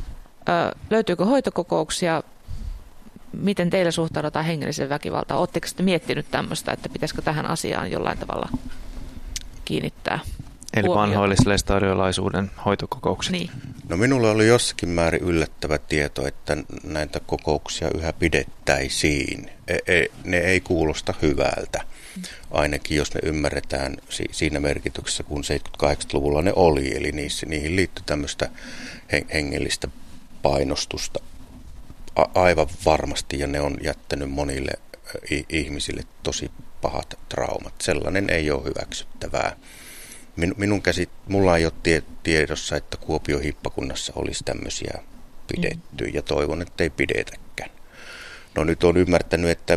ö, löytyykö hoitokokouksia? Miten teillä suhtaudutaan hengelliseen väkivaltaan? Oletteko sitten miettinyt tämmöistä, että pitäisikö tähän asiaan jollain tavalla kiinnittää Eli huomiota? vanhoillislestadiolaisuuden hoitokokoukset. Niin. No minulle oli jossakin määrin yllättävä tieto, että näitä kokouksia yhä pidettäisiin. E, e, ne ei kuulosta hyvältä, ainakin jos me ymmärretään si, siinä merkityksessä, kun seitsemänkymmentäkahdeksankymmentäluvulla ne oli. Eli niissä, niihin liittyi tämmöistä hengellistä painostusta A, aivan varmasti, ja ne on jättänyt monille i, ihmisille tosi pahat traumat. Sellainen ei ole hyväksyttävää. Minun käsit, mulla ei ole tie, tiedossa, että Kuopion hiippakunnassa olisi tämmöisiä pidetty, ja toivon, että ei pidetäkään. No nyt olen ymmärtänyt, että,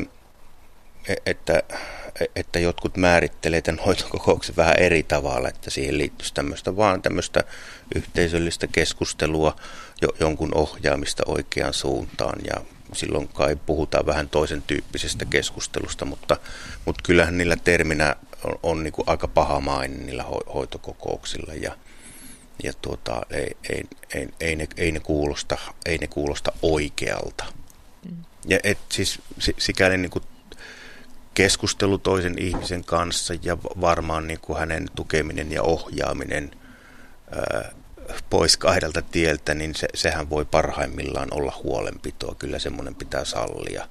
että, että jotkut määrittelee tämän hoitokokouksen vähän eri tavalla, että siihen liittyisi tämmöistä, vaan tämmöistä yhteisöllistä keskustelua, jo, jonkun ohjaamista oikeaan suuntaan, ja silloin kai puhutaan vähän toisen tyyppisestä keskustelusta, mutta, mutta kyllähän niillä terminä on, on niin kuin aika pahamainen niillä ho, hoitokokouksilla, ja, ja tuota, ei, ei, ei, ei, ne, ei, ne kuulosta, ei ne kuulosta oikealta. Mm. Ja et siis sikäli niin kuin keskustelu toisen ihmisen kanssa ja varmaan niin kuin hänen tukeminen ja ohjaaminen ää, pois kahdelta tieltä, niin se, sehän voi parhaimmillaan olla huolenpitoa. Kyllä semmoinen pitää sallia.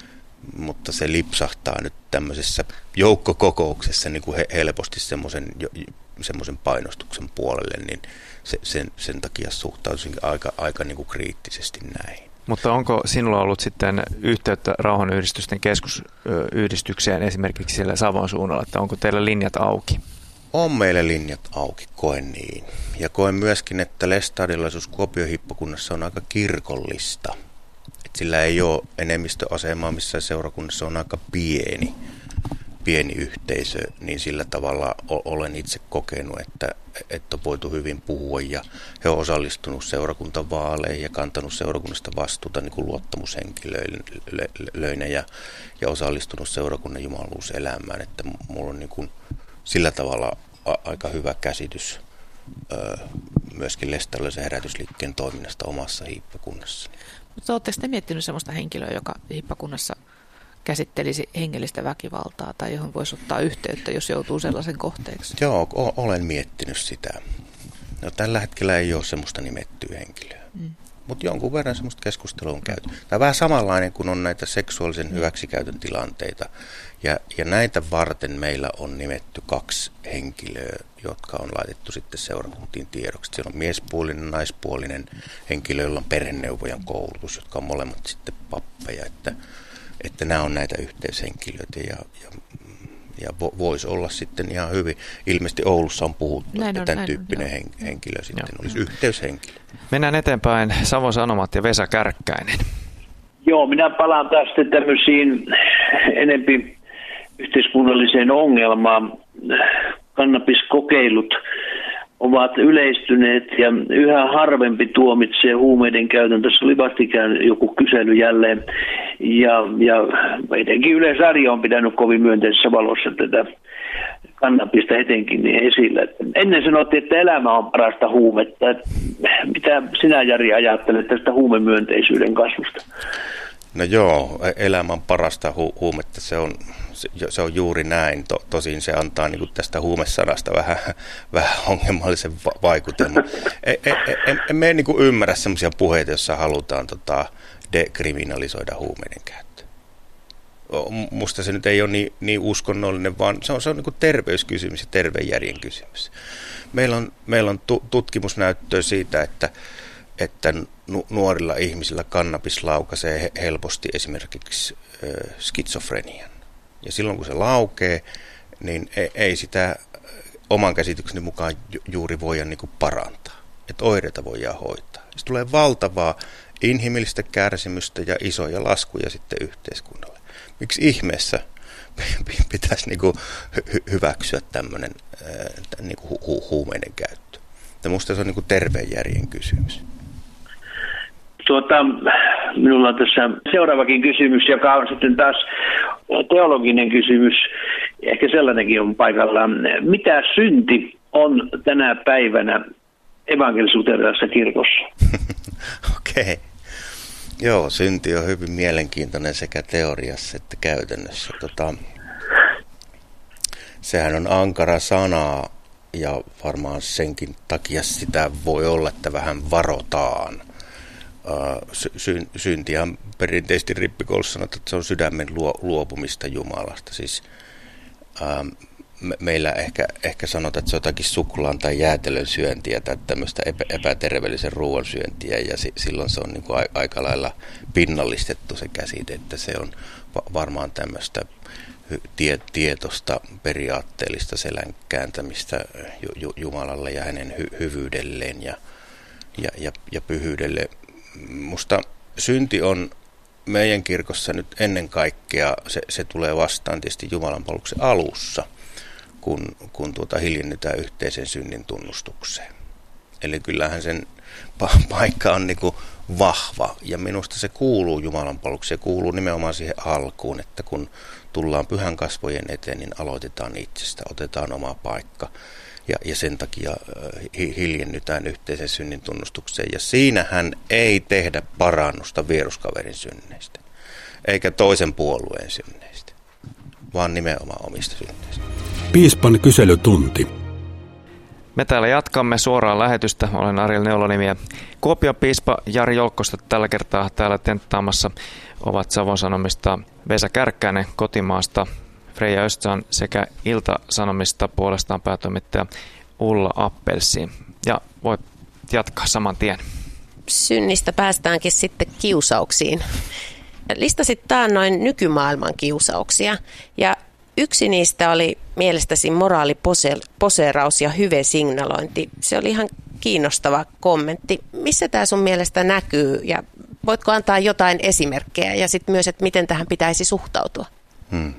Mutta se lipsahtaa nyt tämmöisessä joukkokokouksessa niin kuin he, helposti semmoisen, semmoisen painostuksen puolelle, niin se, sen, sen takia suhtautuisin aika, aika niin kuin kriittisesti näihin. Mutta onko sinulla ollut sitten yhteyttä rauhanyhdistysten keskusyhdistykseen esimerkiksi siellä Savon suunnalla, että onko teillä linjat auki? On meillä linjat auki, koen niin. Ja koen myöskin, että lestadiolaisuus Kuopion hiippakunnassa on aika kirkollista. Et sillä ei ole enemmistöasemaa, missä seurakunnassa on aika pieni, pieni yhteisö, niin sillä tavalla olen itse kokenut, että, että on voitu hyvin puhua ja he on osallistunut seurakuntavaaleihin ja kantanut seurakunnasta vastuuta niin kuin luottamushenkilöinä ja, ja osallistunut seurakunnan jumaluuselämään, että mulla on niin kuin sillä tavalla a- aika hyvä käsitys ö, myöskin lestadiolaisen herätysliikkeen toiminnasta omassa hiippakunnassa. Mutta oletteko te miettinyt sellaista henkilöä, joka hiippakunnassa käsittelisi hengellistä väkivaltaa tai johon voisi ottaa yhteyttä, jos joutuu sellaisen kohteeksi? Joo, o- olen miettinyt sitä. No, tällä hetkellä ei ole semmoista nimettyä henkilöä, mm. mutta jonkun verran semmoista keskustelua on käyty. Tämä vähän samanlainen kuin on näitä seksuaalisen hyväksikäytön tilanteita. Ja, ja näitä varten meillä on nimetty kaksi henkilöä, jotka on laitettu sitten seurakuntiin tiedoksi. Siellä on miespuolinen, naispuolinen henkilö, jolla on perheneuvojan koulutus, jotka on molemmat sitten pappeja. Että, että nämä on näitä yhteishenkilöitä ja, ja, ja voisi olla sitten ihan hyvin. Ilmeisesti Oulussa on puhuttu, näin että on, tämän tyyppinen on, hen, henkilö sitten joo. olisi yhteyshenkilö. Mennään eteenpäin. Savon Sanomat ja Vesa Kärkkäinen. Joo, minä palaan taas tämmöisiin enempi yhteiskunnalliseen ongelmaan. Kannabiskokeilut ovat yleistyneet ja yhä harvempi tuomitsee huumeiden käytön. Tässä oli vastikään joku kysely jälleen. Ja, ja etenkin Yleisradio on pitänyt kovin myönteisessä valossa tätä kannabista etenkin niin esillä. Ennen sanottiin, että elämä on parasta huumetta. Mitä sinä, Jari, ajattelet tästä huumemyönteisyyden kasvusta? No joo, elämän parasta hu- huumetta, se on, se, se on juuri näin. To, tosin se antaa niin kuin tästä huumesanasta vähän, vähän ongelmallisen va- vaikutelman. En, en, en, en me niin kuin ymmärrä sellaisia puheita, joissa halutaan tota, dekriminalisoida huumeiden käyttö. Musta se nyt ei ole niin, niin uskonnollinen, vaan se on, se on niin kuin terveyskysymys ja terveen järjen kysymys. Meillä on, meillä on tu- tutkimusnäyttöä siitä, että että nuorilla ihmisillä kannabis laukaisee helposti esimerkiksi ö, skitsofrenian. Ja silloin kun se laukee, niin ei, ei sitä oman käsitykseni mukaan ju- juuri voida niin kuin parantaa. Että oireita voidaan hoitaa. Se tulee valtavaa inhimillistä kärsimystä ja isoja laskuja sitten yhteiskunnalle. Miksi ihmeessä pitäisi niin kuin hy- hyväksyä tämmöinen niin kuin hu- hu- huumeiden käyttö? Ja musta se on niin kuin terveen järjen kysymys. Tuota, minulla on tässä seuraavakin kysymys, joka on sitten taas teologinen kysymys. Ehkä sellainenkin on paikallaan. Mitä synti on tänä päivänä evankelis-luterilaisessa kirkossa? Okei. Okay. Joo, synti on hyvin mielenkiintoinen sekä teoriassa että käytännössä. Tota, sehän on ankara sana ja varmaan senkin takia sitä voi olla, että vähän varotaan. Sy- syntiä on perinteisesti rippikoulussa sanottu, että se on sydämen luopumista Jumalasta. Siis, ähm, me, meillä ehkä, ehkä sanotaan, että se on jotakin suklaan tai jäätelön syöntiä tai tämmöistä epä, epäterveellisen ruoan syöntiä, ja si- silloin se on niin kuin a- aika lailla pinnallistettu se käsite, että se on va- varmaan tämmöistä tie- tietoista, periaatteellista selän kääntämistä ju- ju- Jumalalle ja hänen hy- hyvyydelleen ja, ja, ja, ja pyhyydelle. Musta synti on meidän kirkossa nyt ennen kaikkea, se, se tulee vastaan tietysti Jumalanpalveluksen alussa, kun, kun tuota hiljennytään yhteisen synnin tunnustukseen. Eli kyllähän sen pa- paikka on niinku vahva, ja minusta se kuuluu Jumalanpalvelukseen, se kuuluu nimenomaan siihen alkuun, että kun tullaan pyhän kasvojen eteen, niin aloitetaan itsestä, otetaan oma paikka. Ja, ja sen takia hi, hiljennytään yhteisen synnin tunnustukseen. Ja siinähän ei tehdä parannusta vieruskaverin synneistä, eikä toisen puolueen synneistä, vaan nimenomaan omista synneistä. Piispan kyselytunti. Me täällä jatkamme suoraan lähetystä. Olen Ariel Neulonimi ja Kuopion piispa Jari Jolkkosta tällä kertaa täällä tenttaamassa ovat Savon Sanomista Vesa Kärkkäinen, Kotimaasta Freija Östsan sekä Ilta-Sanomista puolestaan päätoimittaja Ulla Appelsiin. Ja voit jatkaa saman tien. Synnistä päästäänkin sitten kiusauksiin. Listasit taannoin nykymaailman kiusauksia, ja yksi niistä oli mielestäsi moraaliposeeraus ja hyvesignalointi. Se oli ihan kiinnostava kommentti. Missä tämä sun mielestä näkyy, ja voitko antaa jotain esimerkkejä, ja sitten myös, että miten tähän pitäisi suhtautua? Hmm.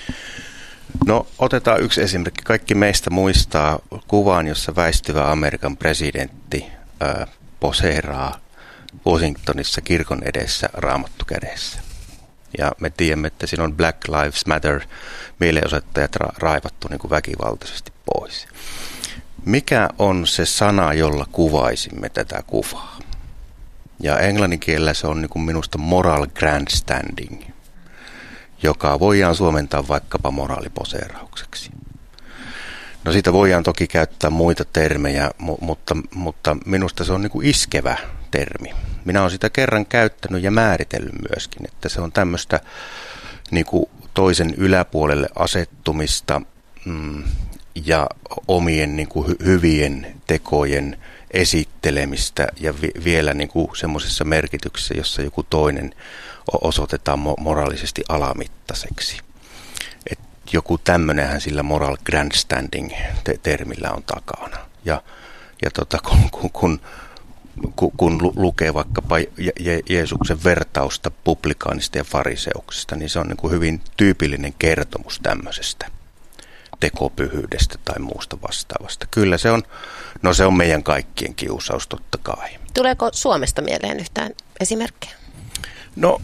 No otetaan yksi esimerkki. Kaikki meistä muistaa kuvan, jossa väistyvä Amerikan presidentti ää, poseeraa Washingtonissa kirkon edessä raamattu kädessä. Ja me tiedämme, että siinä on Black Lives Matter mielenosoittajat ra- raivattu niin kuin väkivaltaisesti pois. Mikä on se sana, jolla kuvaisimme tätä kuvaa? Ja englannin kielellä se on niin kuin minusta moral grandstanding, joka voidaan suomentaa vaikkapa moraaliposeeraukseksi. No siitä voidaan toki käyttää muita termejä, mutta, mutta minusta se on niin kuin iskevä termi. Minä olen sitä kerran käyttänyt ja määritellyt myöskin, että se on tämmöistä niin kuin toisen yläpuolelle asettumista mm, ja omien niin kuin hy- hyvien tekojen esittelemistä ja vi- vielä niin kuin semmoisessa merkityksessä, jossa joku toinen osoitetaan mo- moraalisesti alamittaiseksi. Et joku tämmönenhän sillä moral grandstanding-termillä on takana. Ja, ja tota, kun, kun, kun, kun lukee vaikkapa Je- Jeesuksen vertausta publikaanista ja fariseuksesta, niin se on niin kuin hyvin tyypillinen kertomus tämmöisestä tekopyhyydestä tai muusta vastaavasta. Kyllä se on, no se on meidän kaikkien kiusaus totta kai. Tuleeko Suomesta mieleen yhtään esimerkkejä? No,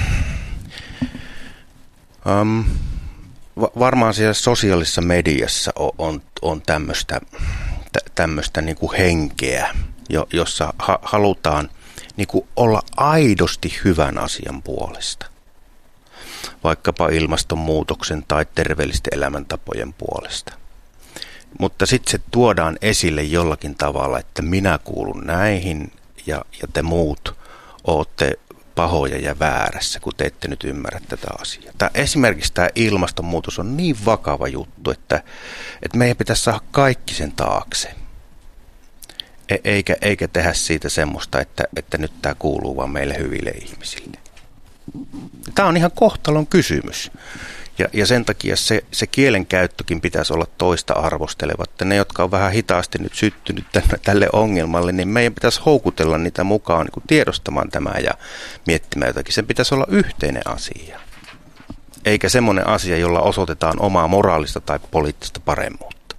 um, va- varmaan siellä sosiaalisessa mediassa on, on, on tämmöistä, tä, tämmöistä niin kuin henkeä, jo, jossa ha- halutaan niin kuin olla aidosti hyvän asian puolesta. Vaikkapa ilmastonmuutoksen tai terveellisten elämäntapojen puolesta. Mutta sitten se tuodaan esille jollakin tavalla, että minä kuulun näihin ja, ja te muut ootte pahoja ja väärässä, kun te ette nyt ymmärrä tätä asiaa. Tämä, esimerkiksi tämä ilmastonmuutos on niin vakava juttu, että, että meidän pitäisi saada kaikki sen taakse. E- eikä, eikä tehdä siitä semmoista, että, että nyt tämä kuuluu vaan meille hyville ihmisille. Tämä on ihan kohtalon kysymys. Ja, ja sen takia se, se kielenkäyttökin pitäisi olla toista arvosteleva. Että ne, jotka on vähän hitaasti nyt syttynyt tänne, tälle ongelmalle, niin meidän pitäisi houkutella niitä mukaan niin kuin tiedostamaan tämä ja miettimään jotakin. Sen pitäisi olla yhteinen asia. Eikä semmoinen asia, jolla osoitetaan omaa moraalista tai poliittista paremmuutta.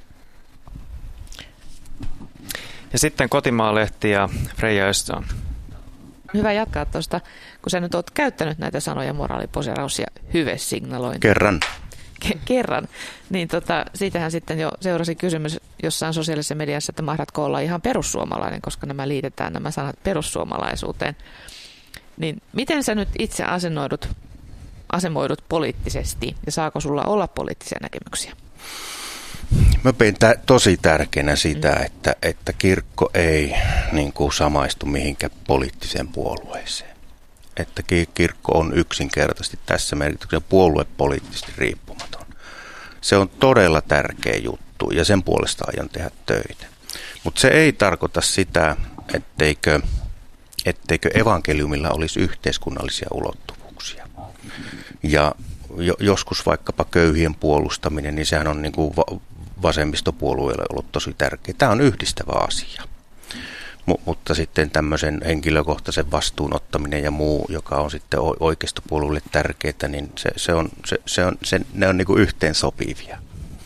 Ja sitten Kotimaa-lehti ja Freija Östön. Hyvä jatkaa tuosta, kun sä nyt oot käyttänyt näitä sanoja moraaliposeeraus ja hyvesignalointi. Kerran. Ke- kerran. Niin tota, siitähän sitten jo seurasi kysymys jossain sosiaalisessa mediassa, että mahdatko olla ihan perussuomalainen, koska nämä liitetään nämä sanat perussuomalaisuuteen. Niin miten sä nyt itse asennoidut, asemoidut poliittisesti ja saako sulla olla poliittisia näkemyksiä? Mä pidän tä- tosi tärkeänä sitä, mm. että, että kirkko ei niin kuin samaistu mihinkään poliittiseen puolueeseen. Että kirkko on yksinkertaisesti tässä merkityksessä puoluepoliittisesti riippumaton. Se on todella tärkeä juttu ja sen puolesta aion tehdä töitä. Mutta se ei tarkoita sitä, etteikö, etteikö evankeliumilla olisi yhteiskunnallisia ulottuvuuksia. Ja jo, joskus vaikkapa köyhien puolustaminen, niin sehän on niin kuin va- vasemmistopuolueelle ollut tosi tärkeä. Tämä on yhdistävä asia. M- mutta sitten tämmöisen henkilökohtaisen vastuun ottaminen ja muu, joka on sitten oikeistopuolueelle tärkeää, niin se, se on, se, se on, se, ne on niin kuin yhteen sopivia.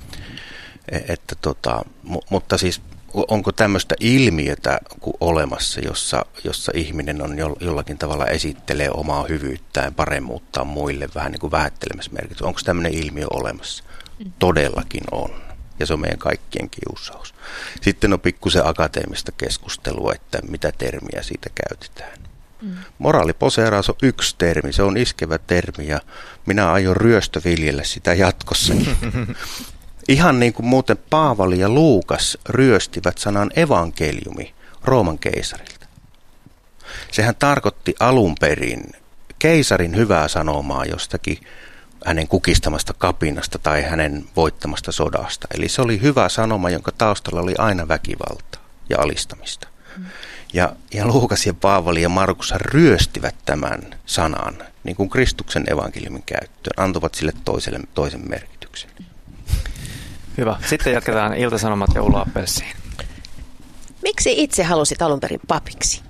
E- että tota, m- mutta siis onko tämmöistä ilmiötä olemassa, jossa, jossa ihminen on jollakin tavalla esittelee omaa hyvyyttään, paremmuuttaan muille, vähän niin kuin vähättelemässä merkitys. Onko tämmöinen ilmiö olemassa? Mm. Todellakin on. Ja se on meidän kaikkien kiusaus. Sitten on pikkusen akateemista keskustelua, että mitä termiä siitä käytetään. Mm. Moraaliposeeraus on yksi termi, se on iskevä termi ja minä aion ryöstöviljellä sitä jatkossakin. Ihan niin kuin muuten Paavali ja Luukas ryöstivät sanan evankeliumi Rooman keisarilta. Sehän tarkoitti alun perin keisarin hyvää sanomaa jostakin hänen kukistamasta kapinasta tai hänen voittamasta sodasta. Eli se oli hyvä sanoma, jonka taustalla oli aina väkivaltaa ja alistamista. Mm. Ja, ja Luukas ja Paavali ja Markus ryöstivät tämän sanan niin kuin Kristuksen evankeliumin käyttöön, antoivat sille toiselle, toisen merkityksen. Hyvä. Sitten jatketaan Ilta-Sanomat ja Ulla Appelsiin. Miksi itse halusit alun perin papiksi?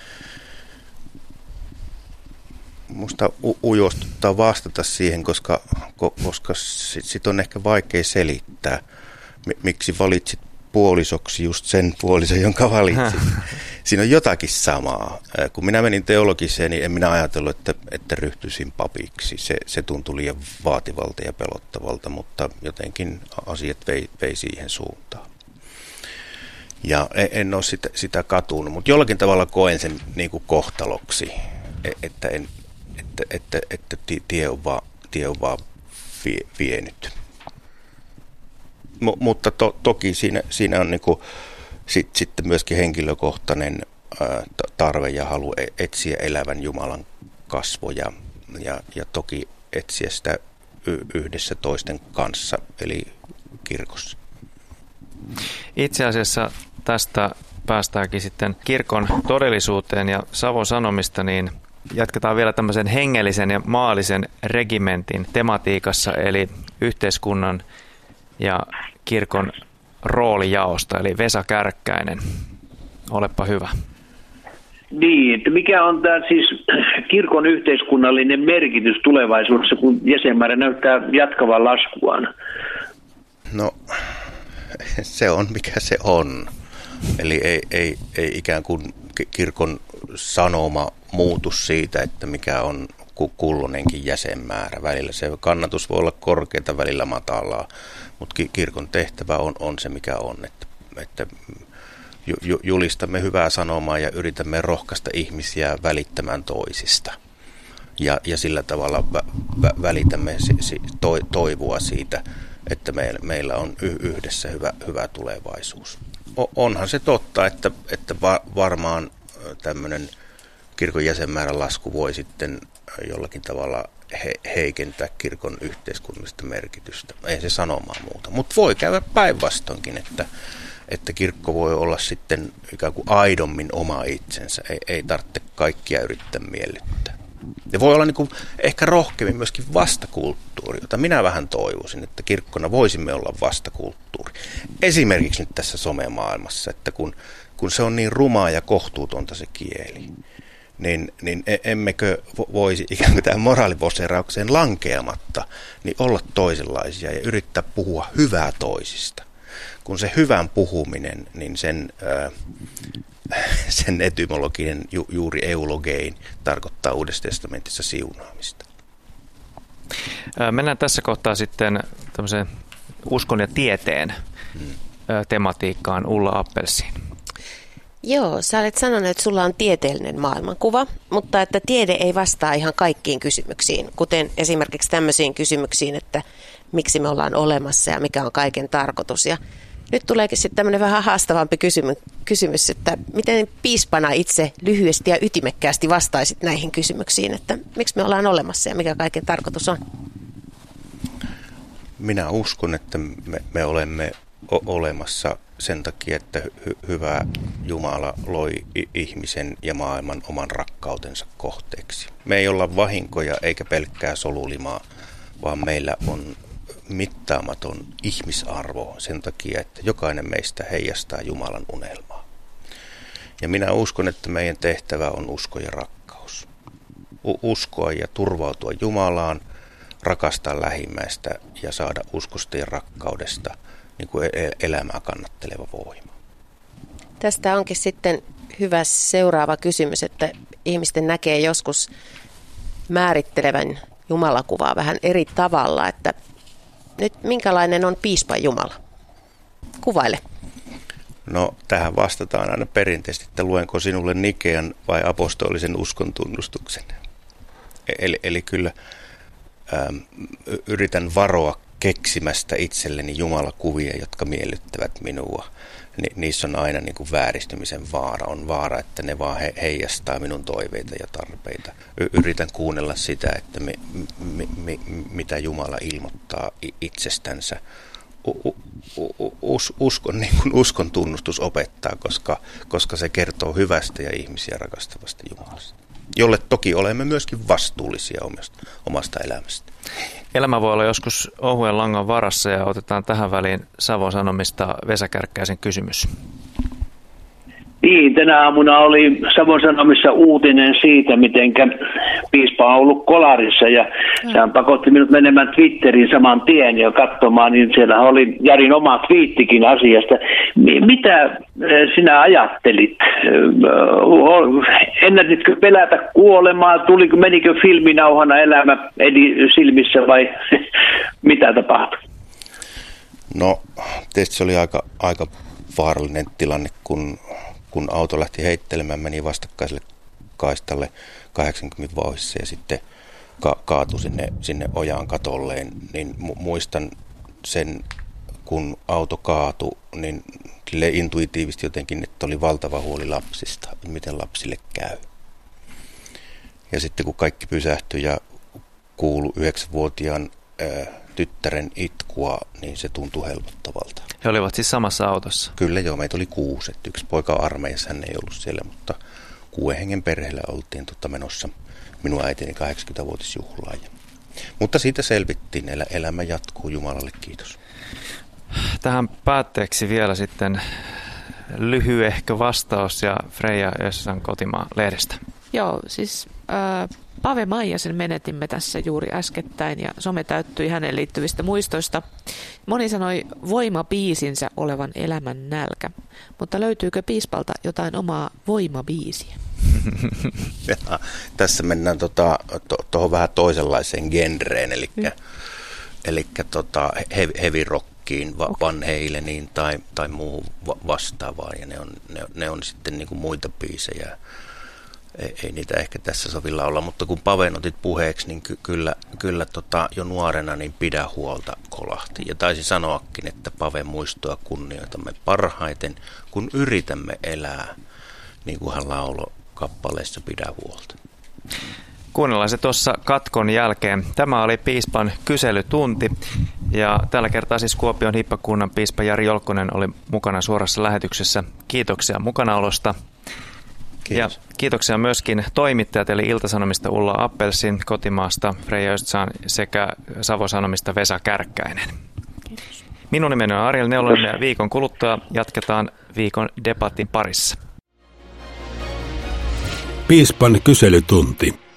Musta u- ujostuttaa vastata siihen, koska, koska sit, sit on ehkä vaikea selittää, miksi valitsit puolisoksi just sen puolison, jonka valitsit. Siinä on jotakin samaa. Kun minä menin teologiseen, niin en minä ajatellut, että, että ryhtyisin papiksi. Se, se tuntui liian vaativalta ja pelottavalta, mutta jotenkin asiat vei, vei siihen suuntaan. Ja en, en ole sitä, sitä katunut, mutta jollakin tavalla koen sen niin kuin kohtaloksi, että, en, että, että, että tie on vaan, tie on vaan vie, vienyt. M- mutta to, toki siinä, siinä on niin kuin sit, sitten myöskin henkilökohtainen ää, tarve ja halu etsiä elävän Jumalan kasvoja ja, ja toki etsiä sitä y- yhdessä toisten kanssa, eli kirkossa. Itse asiassa tästä päästäänkin sitten kirkon todellisuuteen ja Savon Sanomista, niin jatketaan vielä tämmöisen hengellisen ja maallisen regimentin tematiikassa, eli yhteiskunnan ja kirkon roolijaosta, eli Vesa Kärkkäinen. Olepa hyvä. Niin, että mikä on tämä siis kirkon yhteiskunnallinen merkitys tulevaisuudessa, kun jäsenmäärä näyttää jatkavan laskuaan? No, se on mikä se on. Eli ei, ei, ei ikään kuin kirkon sanoma muutu siitä, että mikä on kulloinenkin jäsenmäärä. Välillä se kannatus voi olla korkeata, välillä matalaa, mutta kirkon tehtävä on, on se mikä on, että, että ju, julistamme hyvää sanomaa ja yritämme rohkaista ihmisiä välittämään toisista. Ja, ja sillä tavalla vä, vä, välitämme si, si, to, toivoa siitä, että meillä, meillä on yhdessä hyvä, hyvä tulevaisuus. O, onhan se totta, että, että va, varmaan tämmöinen kirkon jäsenmäärän lasku voi sitten jollakin tavalla he, heikentää kirkon yhteiskunnallista merkitystä. Ei se sanomaan muuta. Mutta voi käydä päinvastoinkin, että, että kirkko voi olla sitten ikään kuin aidommin oma itsensä. Ei, ei tarvitse kaikkia yrittää miellyttää. Ja voi olla niin kuin ehkä rohkeammin myöskin vastakulttuuri, jota minä vähän toivoisin, että kirkkona voisimme olla vastakulttuuri. Esimerkiksi nyt tässä somemaailmassa, että kun, kun se on niin rumaa ja kohtuutonta se kieli, niin, niin emmekö voisi ikään kuin tähän moraaliposeeraukseen lankeamatta niin olla toisenlaisia ja yrittää puhua hyvää toisista. Kun se hyvän puhuminen, niin sen... Ää, sen etymologinen ju, juuri eulogein tarkoittaa Uudessa testamentissa siunaamista. Mennään tässä kohtaa sitten tämmöiseen uskon ja tieteen hmm. tematiikkaan. Ulla Appelsiin. Joo, sä olet sanonut, että sulla on tieteellinen maailmankuva, mutta että tiede ei vastaa ihan kaikkiin kysymyksiin, kuten esimerkiksi tämmöisiin kysymyksiin, että miksi me ollaan olemassa ja mikä on kaiken tarkoitus. Ja nyt tuleekin sitten tämmöinen vähän haastavampi kysymys, kysymys, että miten piispana itse lyhyesti ja ytimekkäästi vastaisit näihin kysymyksiin, että miksi me ollaan olemassa ja mikä kaiken tarkoitus on? Minä uskon, että me, me olemme o- olemassa sen takia, että hy- hyvä Jumala loi ihmisen ja maailman oman rakkautensa kohteeksi. Me ei olla vahinkoja eikä pelkkää solulimaa, vaan meillä on mittaamaton ihmisarvo sen takia, että jokainen meistä heijastaa Jumalan unelmaa. Ja minä uskon, että meidän tehtävä on usko ja rakkaus. U- uskoa ja turvautua Jumalaan, rakastaa lähimmäistä ja saada uskosta ja rakkaudesta niin kuin elämää kannatteleva voima. Tästä onkin sitten hyvä seuraava kysymys, että ihmisten näkee joskus määrittelevän Jumalakuvaa vähän eri tavalla, että nyt minkälainen on piispan Jumala? Kuvaile. No tähän vastataan aina perinteisesti, että luenko sinulle Nikean vai apostolisen uskon tunnustuksen. Eli, eli kyllä ähm, yritän varoa keksimästä itselleni Jumalakuvia, jotka miellyttävät minua. Ni, niissä on aina niin kuin vääristymisen vaara. On vaara, että ne vaan he, heijastaa minun toiveita ja tarpeita. Y, yritän kuunnella sitä, että me, mi, mi, mitä Jumala ilmoittaa itsestänsä. U, u, u, us, uskon, niin kuin uskon tunnustus opettaa, koska, koska se kertoo hyvästä ja ihmisiä rakastavasta Jumalasta, jolle toki olemme myöskin vastuullisia omasta, omasta elämästä. Elämä voi olla joskus ohuen langan varassa ja otetaan tähän väliin Savon Sanomista Vesa Kärkkäisen kysymys. Niin, tänä aamuna oli Savon Sanomissa uutinen siitä, miten piispa on ollut kolarissa ja mm. sehän pakotti minut menemään Twitteriin saman tien ja katsomaan, niin siellä oli Jarin oma twiittikin asiasta. Mitä sinä ajattelit? Ennätitkö pelätä kuolemaa? Tuliko, menikö filminauhana elämä edi silmissä vai mitä tapahtui? No, tietysti se oli aika, aika vaarallinen tilanne, kun kun auto lähti heittelemään, meni vastakkaiselle kaistalle kahdeksankymmentä vauhdissa ja sitten ka- kaatui sinne, sinne ojaan katolleen, niin mu- muistan sen, kun auto kaatui, niin sille intuitiivisesti jotenkin, että oli valtava huoli lapsista, miten lapsille käy. Ja sitten kun kaikki pysähtyi ja kuului yhdeksänvuotiaan ää, tyttären itkua, niin se tuntui helpottavalta. He olivat siis samassa autossa? Kyllä joo, meitä oli kuusi. Yksi poika armeijassa, hän ei ollut siellä, mutta kuuden hengen perheellä oltiin tota menossa minun äitini kahdeksankymmentävuotisjuhlaan. Mutta siitä selvittiin, elä, elämä jatkuu, Jumalalle kiitos. Tähän päätteeksi vielä sitten lyhyehkö vastaus ja Freija Össän Kotimaa lehdestä. Joo, siis äh, Pave Maijasen menetimme tässä juuri äskettäin ja some täyttyi hänen liittyvistä muistoista. Moni sanoi voimabiisinsä olevan elämän nälkä, mutta löytyykö piispalta jotain omaa voimabiisiä? Ja, tässä mennään tuohon to, to, vähän toisenlaiseen genreen, eli, mm. eli tota, heavy, heavy rock mökkiin, va- Van Haleniin tai, tai muuhun va- vastaavaan. Ja ne on, ne, ne on sitten niin kuin muita biisejä. Ei, ei niitä ehkä tässä sovilla olla, mutta kun Paven otit puheeksi, niin ky- kyllä, kyllä tota, jo nuorena niin Pidä huolta kolahti. Ja taisi sanoakin, että Paven muistoa kunnioitamme parhaiten, kun yritämme elää, niin kuin hän lauloi kappaleessa Pidä huolta. Kuunnellaan se tuossa katkon jälkeen. Tämä oli piispan kyselytunti ja tällä kertaa siis Kuopion hiippakunnan piispa Jari Jolkkonen oli mukana suorassa lähetyksessä. Kiitoksia mukanaolosta. Kiitos. Ja kiitoksia myöskin toimittajat eli Ilta-Sanomista Ulla Appelsin, Kotimaasta Freija Östsaan sekä Savo-Sanomista Vesa Kärkkäinen. Kiitos. Minun nimeni on Ariel Neulonen ja viikon kuluttua jatketaan viikon debatin parissa. Piispan kyselytunti.